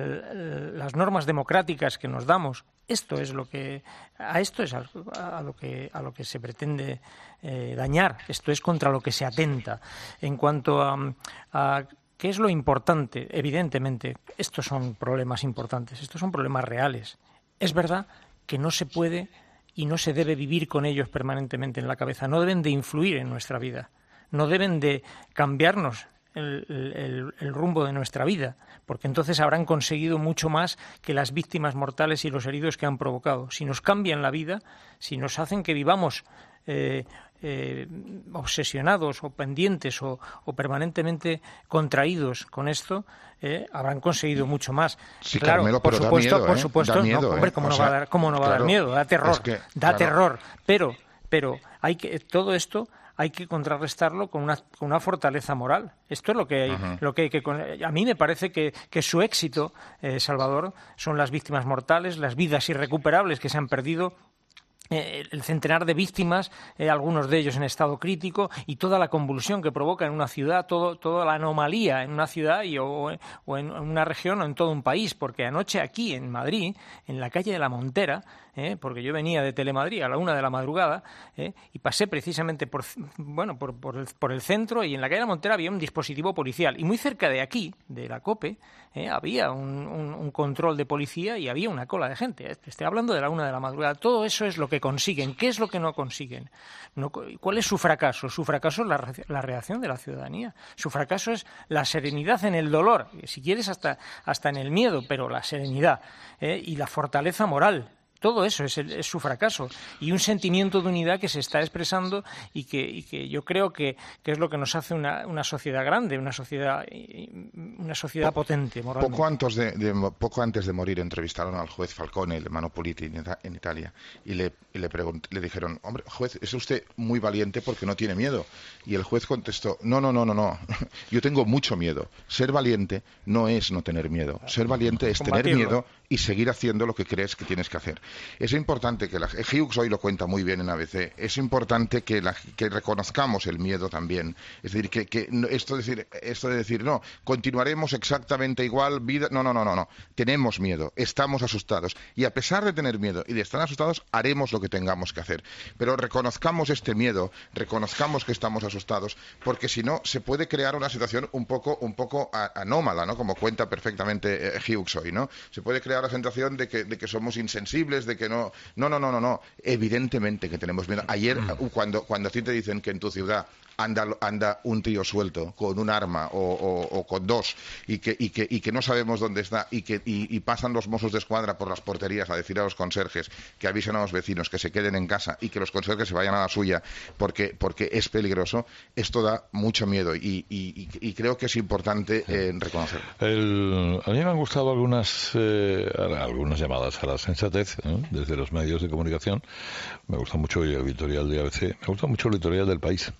eh, las normas democráticas que nos damos. Esto es lo que a esto es a, a lo que a lo que se pretende eh, dañar. Esto es contra lo que se atenta. En cuanto a, a ¿qué es lo importante? Evidentemente, estos son problemas importantes, estos son problemas reales. Es verdad que no se puede y no se debe vivir con ellos permanentemente en la cabeza, no deben de influir en nuestra vida, no deben de cambiarnos el, el, el rumbo de nuestra vida, porque entonces habrán conseguido mucho más que las víctimas mortales y los heridos que han provocado. Si nos cambian la vida, si nos hacen que vivamos eh, Eh, obsesionados o pendientes o, o permanentemente contraídos con esto, eh, habrán conseguido mucho más. Sí, claro, Carmelo, por pero supuesto, da miedo, por ¿eh? supuesto, da miedo, no, hombre, ¿eh? cómo o no sea, va a dar, cómo no va claro, a dar miedo, da terror, es que, da claro. terror, pero, pero hay que todo esto hay que contrarrestarlo con una, con una fortaleza moral. Esto es lo que hay, uh-huh. lo que hay que. A mí me parece que, que su éxito, eh, Salvador, son las víctimas mortales, las vidas irrecuperables que se han perdido. Eh, el centenar de víctimas, eh, algunos de ellos en estado crítico, y toda la convulsión que provoca en una ciudad, todo, toda la anomalía en una ciudad y, o, o en una región o en todo un país, porque anoche aquí en Madrid, en la calle de la Montera, eh, porque yo venía de Telemadrid a la una de la madrugada eh, y pasé precisamente por bueno por, por, el, por el centro, y en la calle de la Montera había un dispositivo policial, y muy cerca de aquí, de la COPE, eh, había un, un, un control de policía y había una cola de gente. Estoy hablando de la una de la madrugada. Todo eso es lo que consiguen. ¿Qué es lo que no consiguen? No, ¿cuál es su fracaso? Su fracaso es la, la reacción de la ciudadanía. Su fracaso es la serenidad en el dolor, si quieres hasta, hasta en el miedo, pero la serenidad eh, y la fortaleza moral. Todo eso es, el, es su fracaso, y un sentimiento de unidad que se está expresando y que, y que yo creo que, que es lo que nos hace una, una sociedad grande, una sociedad una sociedad po- potente moralmente. Poco antes de, de, poco antes de morir entrevistaron al juez Falcone, el hermano Politi, en, en Italia, y le, y le, pregunt, le dijeron, hombre, juez, es usted muy valiente porque no tiene miedo. Y el juez contestó, no, no, no, no, no, yo tengo mucho miedo. Ser valiente no es no tener miedo. Ser valiente es tener miedo y seguir haciendo lo que crees que tienes que hacer. Es importante que la, Hughes hoy lo cuenta muy bien en A B C, es importante que, la, que reconozcamos el miedo también. Es decir, que, que esto, de decir, esto de decir, no, continuaremos exactamente igual, vida, no, no, no, no, no, tenemos miedo, estamos asustados, y a pesar de tener miedo y de estar asustados, haremos lo que tengamos que hacer. Pero reconozcamos este miedo, reconozcamos que estamos asustados, porque si no, se puede crear una situación un poco, un poco anómala, ¿no? Como cuenta perfectamente eh, Hughes hoy, ¿no? Se puede crear la sensación de que, de que somos insensibles, de que no, no, no, no, no, no, evidentemente que tenemos miedo. Ayer, cuando, cuando a ti te dicen que en tu ciudad anda, anda un tío suelto con un arma o, o, o con dos y que, y, que, y que no sabemos dónde está y que y, y pasan los mozos de escuadra por las porterías a decir a los conserjes que avisen a los vecinos que se queden en casa y que los conserjes se vayan a la suya porque, porque es peligroso, esto da mucho miedo y, y, y creo que es importante eh, reconocerlo. El, a mí me han gustado algunas, eh, algunas llamadas a la sensatez, ¿eh? Desde los medios de comunicación. Me gusta mucho el editorial de A B C, me gusta mucho el editorial del País.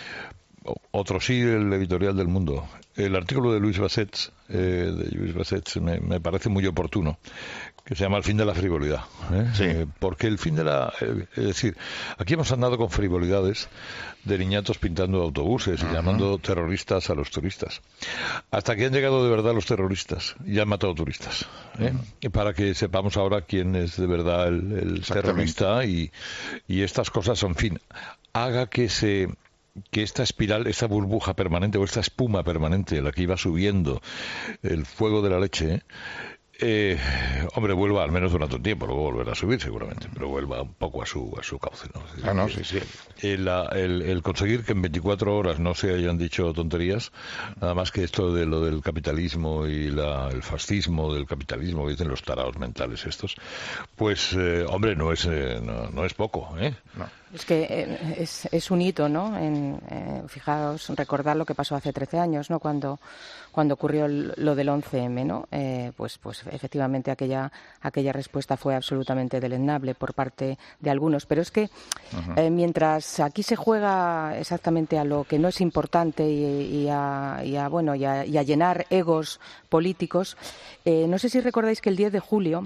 Otro sí, el editorial del Mundo. El artículo de Luis Bassets, eh, de Luis Bassets me, me parece muy oportuno, que se llama El fin de la frivolidad. ¿eh? Sí. Eh, porque el fin de la... Eh, es decir, aquí hemos andado con frivolidades de niñatos pintando autobuses y uh-huh. llamando terroristas a los turistas. Hasta que han llegado de verdad los terroristas y han matado turistas. ¿eh? Uh-huh. Y para que sepamos ahora quién es de verdad el, el terrorista y, y estas cosas, en fin, haga que se... que esta espiral, esta burbuja permanente o esta espuma permanente, la que iba subiendo el fuego de la leche, Eh, hombre, vuelva al menos durante un tiempo, luego volverá a subir seguramente, pero vuelva un poco a su a su cauce, ¿no? Es decir, Ah, no, que, sí, sí. El, el, el conseguir que en veinticuatro horas no se hayan dicho tonterías, nada más que esto de lo del capitalismo y la, el fascismo del capitalismo, que dicen los tarados mentales estos, pues, eh, hombre, no es eh, no, no es poco, ¿eh? No. Es que eh, es, es un hito, ¿no? En, eh, fijaos, recordar lo que pasó hace trece años, ¿no? Cuando, cuando ocurrió el, lo del once eme, ¿no? Eh, pues, pues efectivamente aquella, aquella respuesta fue absolutamente deleznable por parte de algunos. Pero es que uh-huh. eh, mientras aquí se juega exactamente a lo que no es importante y, y, a, y, a, bueno, y, a, y a llenar egos políticos, eh, no sé si recordáis que el diez de julio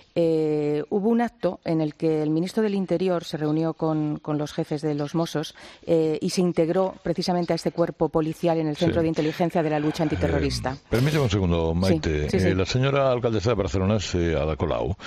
Eh, hubo un acto en el que el ministro del Interior se reunió con, con los jefes de los Mossos eh, y se integró precisamente a este cuerpo policial en el Centro sí. de Inteligencia de la Lucha Antiterrorista. Eh, permíteme un segundo, Maite. Sí, sí, sí. Eh, la señora alcaldesa de Barcelona es eh, Ada Colau,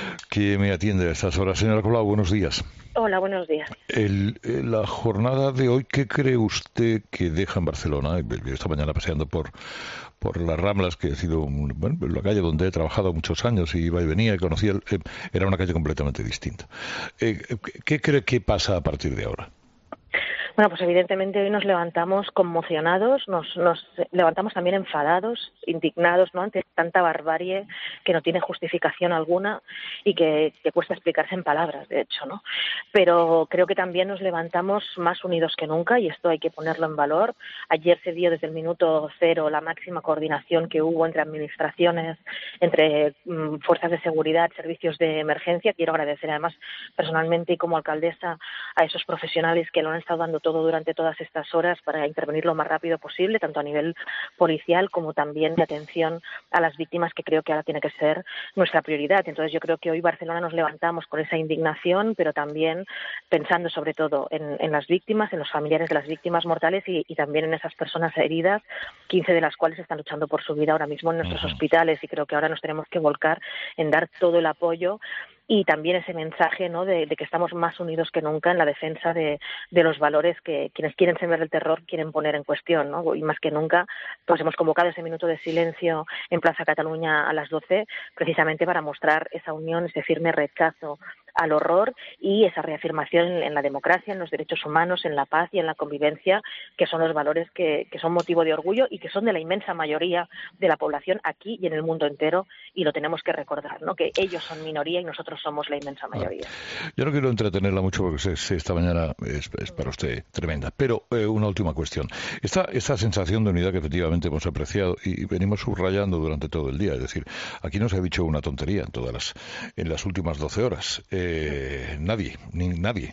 que me atiende a estas horas. Señora Colau, buenos días. Hola, buenos días. El, la jornada de hoy, ¿qué cree usted que deja en Barcelona? Yo esta mañana paseando por por las Ramblas, que ha sido bueno, la calle donde he trabajado muchos años y iba y venía y conocía, eh, era una calle completamente distinta. Eh, ¿Qué cree que pasa a partir de ahora? Bueno, pues evidentemente hoy nos levantamos conmocionados, nos, nos levantamos también enfadados, indignados, ¿no?, ante tanta barbarie que no tiene justificación alguna y que, que cuesta explicarse en palabras, de hecho, ¿no? Pero creo que también nos levantamos más unidos que nunca y esto hay que ponerlo en valor. Ayer se dio desde el minuto cero la máxima coordinación que hubo entre administraciones, entre mmm, fuerzas de seguridad, servicios de emergencia. Quiero agradecer además personalmente y como alcaldesa a esos profesionales que lo han estado dando todo durante todas estas horas para intervenir lo más rápido posible, tanto a nivel policial como también de atención a las víctimas, que creo que ahora tiene que ser nuestra prioridad. Entonces yo creo que hoy Barcelona nos levantamos con esa indignación, pero también pensando sobre todo en, en las víctimas, en los familiares de las víctimas mortales y, y también en esas personas heridas, quince de las cuales están luchando por su vida ahora mismo en nuestros uh-huh. hospitales, y creo que ahora nos tenemos que volcar en dar todo el apoyo y también ese mensaje, ¿no?, de, de que estamos más unidos que nunca en la defensa de, de los valores que quienes quieren sembrar el terror quieren poner en cuestión, ¿no? Y más que nunca, pues hemos convocado ese minuto de silencio en Plaza Cataluña a las doce, precisamente para mostrar esa unión, ese firme rechazo al horror y esa reafirmación en la democracia, en los derechos humanos, en la paz y en la convivencia, que son los valores que, que son motivo de orgullo y que son de la inmensa mayoría de la población aquí y en el mundo entero, y lo tenemos que recordar, ¿no?, que ellos son minoría y nosotros somos la inmensa mayoría. Ah, yo no quiero entretenerla mucho porque sé, sé, esta mañana es, es para usted tremenda, pero eh, una última cuestión. Esta, esta sensación de unidad que efectivamente hemos apreciado y venimos subrayando durante todo el día, es decir, aquí no se ha dicho una tontería en todas las, en las últimas doce horas. Eh, nadie, ni nadie.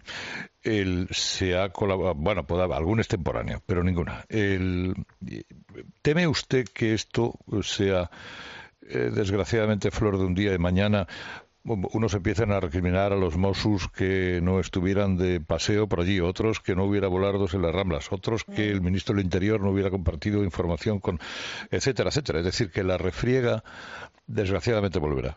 El, se ha colaborado, bueno, puede haber algún extemporáneo, pero ninguna. El, ¿Teme usted que esto sea, eh, desgraciadamente, flor de un día y mañana unos empiezan a recriminar a los Mossos que no estuvieran de paseo por allí, otros que no hubiera volardos en las Ramblas, otros que el ministro del Interior no hubiera compartido información con, etcétera, etcétera? Es decir, que la refriega, desgraciadamente, volverá.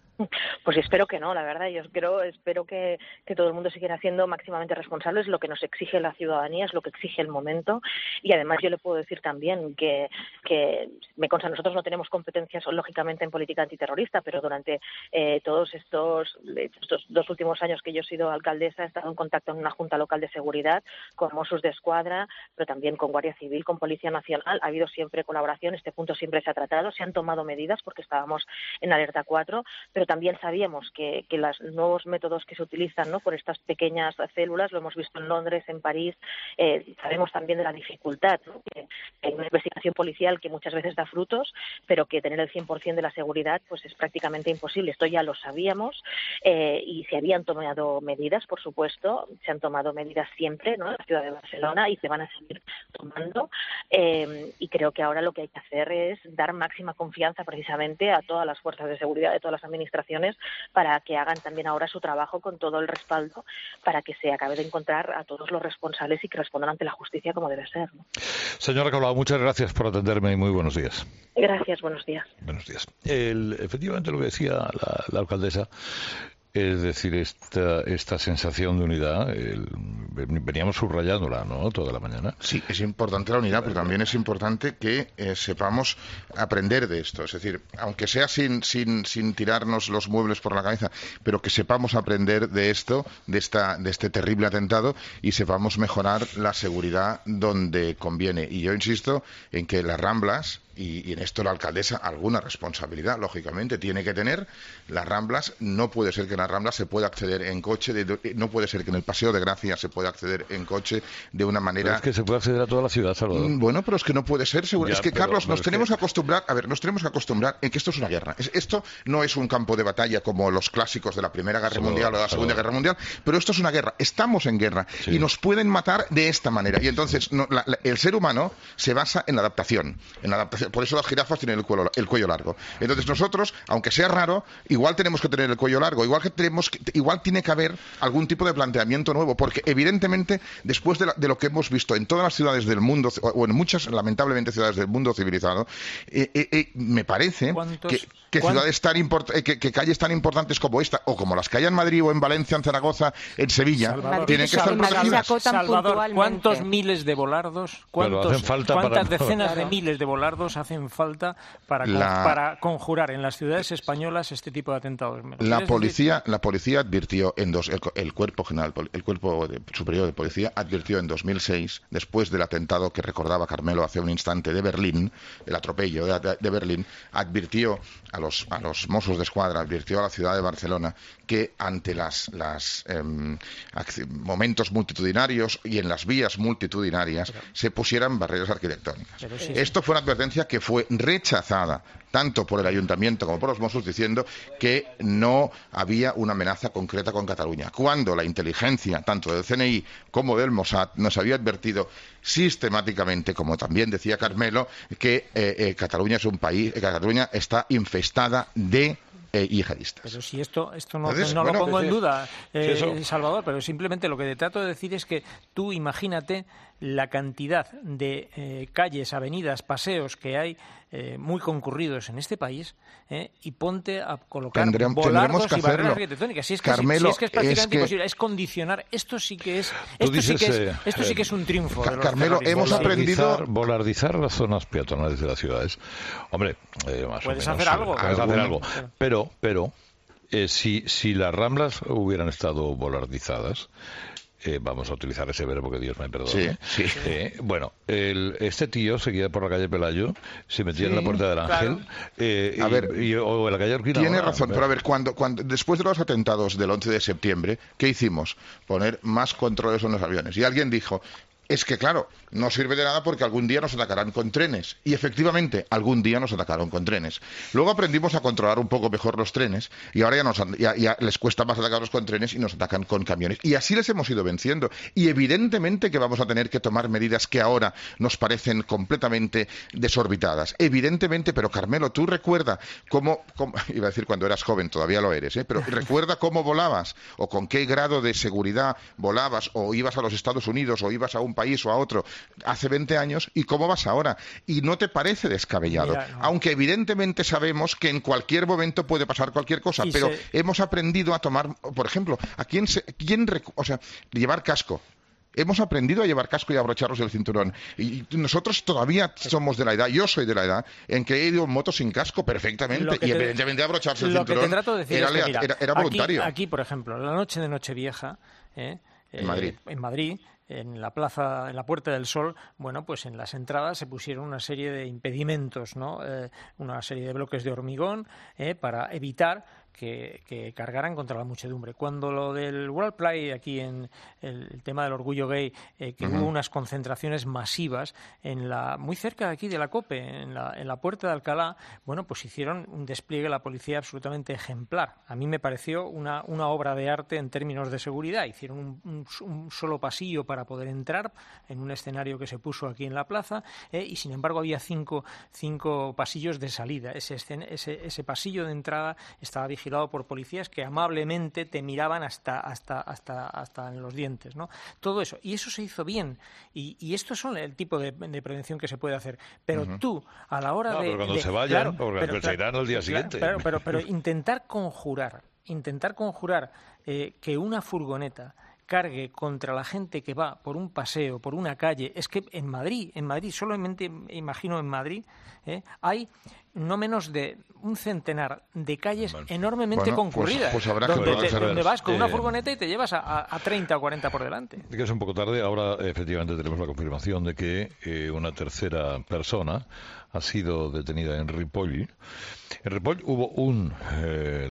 Pues espero que no, la verdad. Yo creo, espero que, que todo el mundo siga siendo máximamente responsable. Es lo que nos exige la ciudadanía, es lo que exige el momento. Y además yo le puedo decir también que, que me consta, nosotros no tenemos competencias, lógicamente, en política antiterrorista, pero durante eh, todos estos, estos dos últimos años que yo he sido alcaldesa, he estado en contacto en una junta local de seguridad con Mossos de Escuadra, pero también con Guardia Civil, con Policía Nacional. Ha habido siempre colaboración, este punto siempre se ha tratado, se han tomado medidas porque estábamos en alerta cuatro, pero también sabíamos que, que los nuevos métodos que se utilizan, ¿no?, por estas pequeñas células, lo hemos visto en Londres, en París, eh, sabemos también de la dificultad, ¿no?, que hay una investigación policial que muchas veces da frutos, pero que tener el cien por ciento de la seguridad pues es prácticamente imposible. Esto ya lo sabíamos eh, y se habían tomado medidas, por supuesto, se han tomado medidas siempre, ¿no?, en la ciudad de Barcelona y se van a seguir tomando eh, y creo que ahora lo que hay que hacer es dar máxima confianza precisamente a todas las fuerzas de seguridad de todas las administraciones para que hagan también ahora su trabajo con todo el respaldo para que se acabe de encontrar a todos los responsables y que respondan ante la justicia como debe ser, ¿no? Señora Colau, muchas gracias por atenderme y muy buenos días. Gracias, buenos días. Buenos días. El, efectivamente, lo que decía la, la alcaldesa Es decir, esta, esta sensación de unidad, el, veníamos subrayándola, ¿no?, toda la mañana. Sí, es importante la unidad, pero también es importante que eh, sepamos aprender de esto. Es decir, aunque sea sin, sin, sin tirarnos los muebles por la cabeza, pero que sepamos aprender de esto, de, esta, de este terrible atentado, y sepamos mejorar la seguridad donde conviene. Y yo insisto en que las Ramblas, y, y en esto la alcaldesa alguna responsabilidad, lógicamente, tiene que tener. Las Ramblas, no puede ser que en las Ramblas se pueda acceder en coche, de, no puede ser que en el Paseo de Gracia se pueda acceder en coche de una manera... Pero es que se puede acceder a toda la ciudad, Salvador. Bueno, pero es que no puede ser, seguro. Ya, es que, pero, Carlos, pero nos es tenemos que... que acostumbrar, a ver, nos tenemos que acostumbrar en que esto es una guerra. Es, esto no es un campo de batalla como los clásicos de la Primera Guerra Salvador, Mundial o de la Segunda Salvador. Guerra Mundial, pero esto es una guerra. Estamos en guerra Sí. y nos pueden matar de esta manera. Y entonces, no, la, la, el ser humano se basa en la adaptación, en la adaptación. Por eso las jirafas tienen el cuello, el cuello largo. Entonces nosotros, aunque sea raro, igual tenemos que tener el cuello largo, igual que tenemos que, igual tiene que haber algún tipo de planteamiento nuevo, porque evidentemente después de, la, de lo que hemos visto en todas las ciudades del mundo, o en muchas lamentablemente ciudades del mundo civilizado, eh, eh, eh, me parece que, que ciudades tan import eh, que, que calles tan importantes como esta, o como las que hay en Madrid o en Valencia, en Zaragoza, en Sevilla, Salvador, tienen que estar Salvador, protegidas. Salvador, ¿cuántos miles de volardos, cuántos, hacen falta cuántas para- decenas Claro. de miles de volardos hacen falta para, con- La- para conjurar en las ciudades españolas este tipo de atentados? ¿Me lo La quieres decir? policía, la policía advirtió en dos, el, el cuerpo general, el cuerpo de- superior de policía advirtió en dos mil seis, después del atentado que recordaba Carmelo hace un instante de Berlín, el atropello de, de- de Berlín, advirtió a los a los Mossos de Escuadra, advirtió a la ciudad de Barcelona que ante las, las em, acci- momentos multitudinarios y en las vías multitudinarias se pusieran barreras arquitectónicas. Pero sí, Esto fue una advertencia que fue rechazada tanto por el ayuntamiento como por los Mossos, diciendo que no había una amenaza concreta con Cataluña, cuando la inteligencia tanto del C N I como del Mossad nos había advertido sistemáticamente, como también decía Carmelo, que eh, eh, Cataluña es un país, que Cataluña está infestada de eh, yihadistas. Pero si esto, esto no, Entonces, no bueno, lo pongo en pues, duda, eh, sí, eso. Salvador, pero simplemente lo que te trato de decir es que tú imagínate la cantidad de eh, calles, avenidas, paseos que hay eh, muy concurridos en este país eh, y ponte a colocar Tendrem- volardos tendremos que y barreras hacerlo. arquitectónicas. Si es que, Carmelo, si es, que es prácticamente es que- imposible, es condicionar. Esto sí que es, Tú esto sí dices, que es, eh, esto sí que es un triunfo. Ca- de los Carmelo, terroristas. hemos aprendido- Volardizar, volardizar las zonas peatonales de las ciudades. Hombre, eh, más Puedes o menos, hacer algo. eh, Puedes hacer algo. Pero- Pero, pero, eh, si, si las Ramblas hubieran estado volardizadas, eh, vamos a utilizar ese verbo que Dios me perdone. Sí, sí. Eh, bueno, el, este tío seguía por la calle Pelayo, se metía Sí, en la Puerta del Ángel, claro. eh, A y- ver, y- o en la calle Urquinaona. Tiene razón, pero a ver, cuando, cuando, después de los atentados del once de septiembre, ¿qué hicimos? Poner más controles en los aviones. Y alguien dijo, es que claro, no sirve de nada porque algún día nos atacarán con trenes. Y efectivamente, algún día nos atacaron con trenes. Luego aprendimos a controlar un poco mejor los trenes y ahora ya, nos, ya, ya les cuesta más atacarlos con trenes y nos atacan con camiones. Y así les hemos ido venciendo. Y evidentemente que vamos a tener que tomar medidas que ahora nos parecen completamente desorbitadas. Evidentemente, pero Carmelo, tú recuerda cómo, cómo iba a decir cuando eras joven, todavía lo eres, ¿eh? Pero recuerda cómo volabas o con qué grado de seguridad volabas o ibas a los Estados Unidos o ibas a un país o a otro hace veinte años y cómo vas ahora. Y no te parece descabellado. Mira, no. Aunque evidentemente sabemos que en cualquier momento puede pasar cualquier cosa, Y pero se- hemos aprendido a tomar, por ejemplo, a quién, se, quién recu- o sea, llevar casco. Hemos aprendido a llevar casco y a abrocharnos el cinturón. Y nosotros todavía somos de la edad, yo soy de la edad, en que he ido en moto sin casco perfectamente. Lo que Y te- evidentemente abrocharse el lo que cinturón te trato de decir era, es que, lea- mira, era, era aquí- voluntario. Aquí, por ejemplo, la noche de Nochevieja, ¿eh? En eh, Madrid. en Madrid, en la plaza, en la Puerta del Sol, bueno, pues en las entradas se pusieron una serie de impedimentos, ¿no? Eh, una serie de bloques de hormigón eh, para evitar que, que cargaran contra la muchedumbre. Cuando lo del World Pride aquí en el, el tema del orgullo gay, eh, que Ujú. hubo unas concentraciones masivas en la muy cerca de aquí de la COPE, en la, en la Puerta de Alcalá, bueno, pues hicieron un despliegue de la policía absolutamente ejemplar. A mí me pareció una, una obra de arte en términos de seguridad. Hicieron un, un, un solo pasillo para poder entrar en un escenario que se puso aquí en la plaza eh, y sin embargo había cinco, cinco pasillos de salida. Ese, escen- ese, ese pasillo de entrada estaba vigilado por policías que amablemente te miraban hasta, hasta, hasta, hasta en los dientes, ¿no? Todo eso. Y eso se hizo bien. Y, y estos son el tipo de, de prevención que se puede hacer. Pero Ujú. tú, a la hora No, de... pero cuando de- se vayan, claro, porque pero- se irán al día claro, siguiente. Pero, pero, pero intentar conjurar intentar conjurar eh, que una furgoneta cargue contra la gente que va por un paseo, por una calle. Es que en Madrid, en Madrid, solamente imagino en Madrid, ¿eh? hay no menos de un centenar de calles bueno, enormemente bueno, concurridas, pues, pues habrá donde, que te, donde vas con eh, una furgoneta y te llevas a, a treinta o cuarenta por delante. Que es un poco tarde, ahora efectivamente tenemos la confirmación de que eh, una tercera persona ha sido detenida en Ripoll. En Ripoll hubo un eh,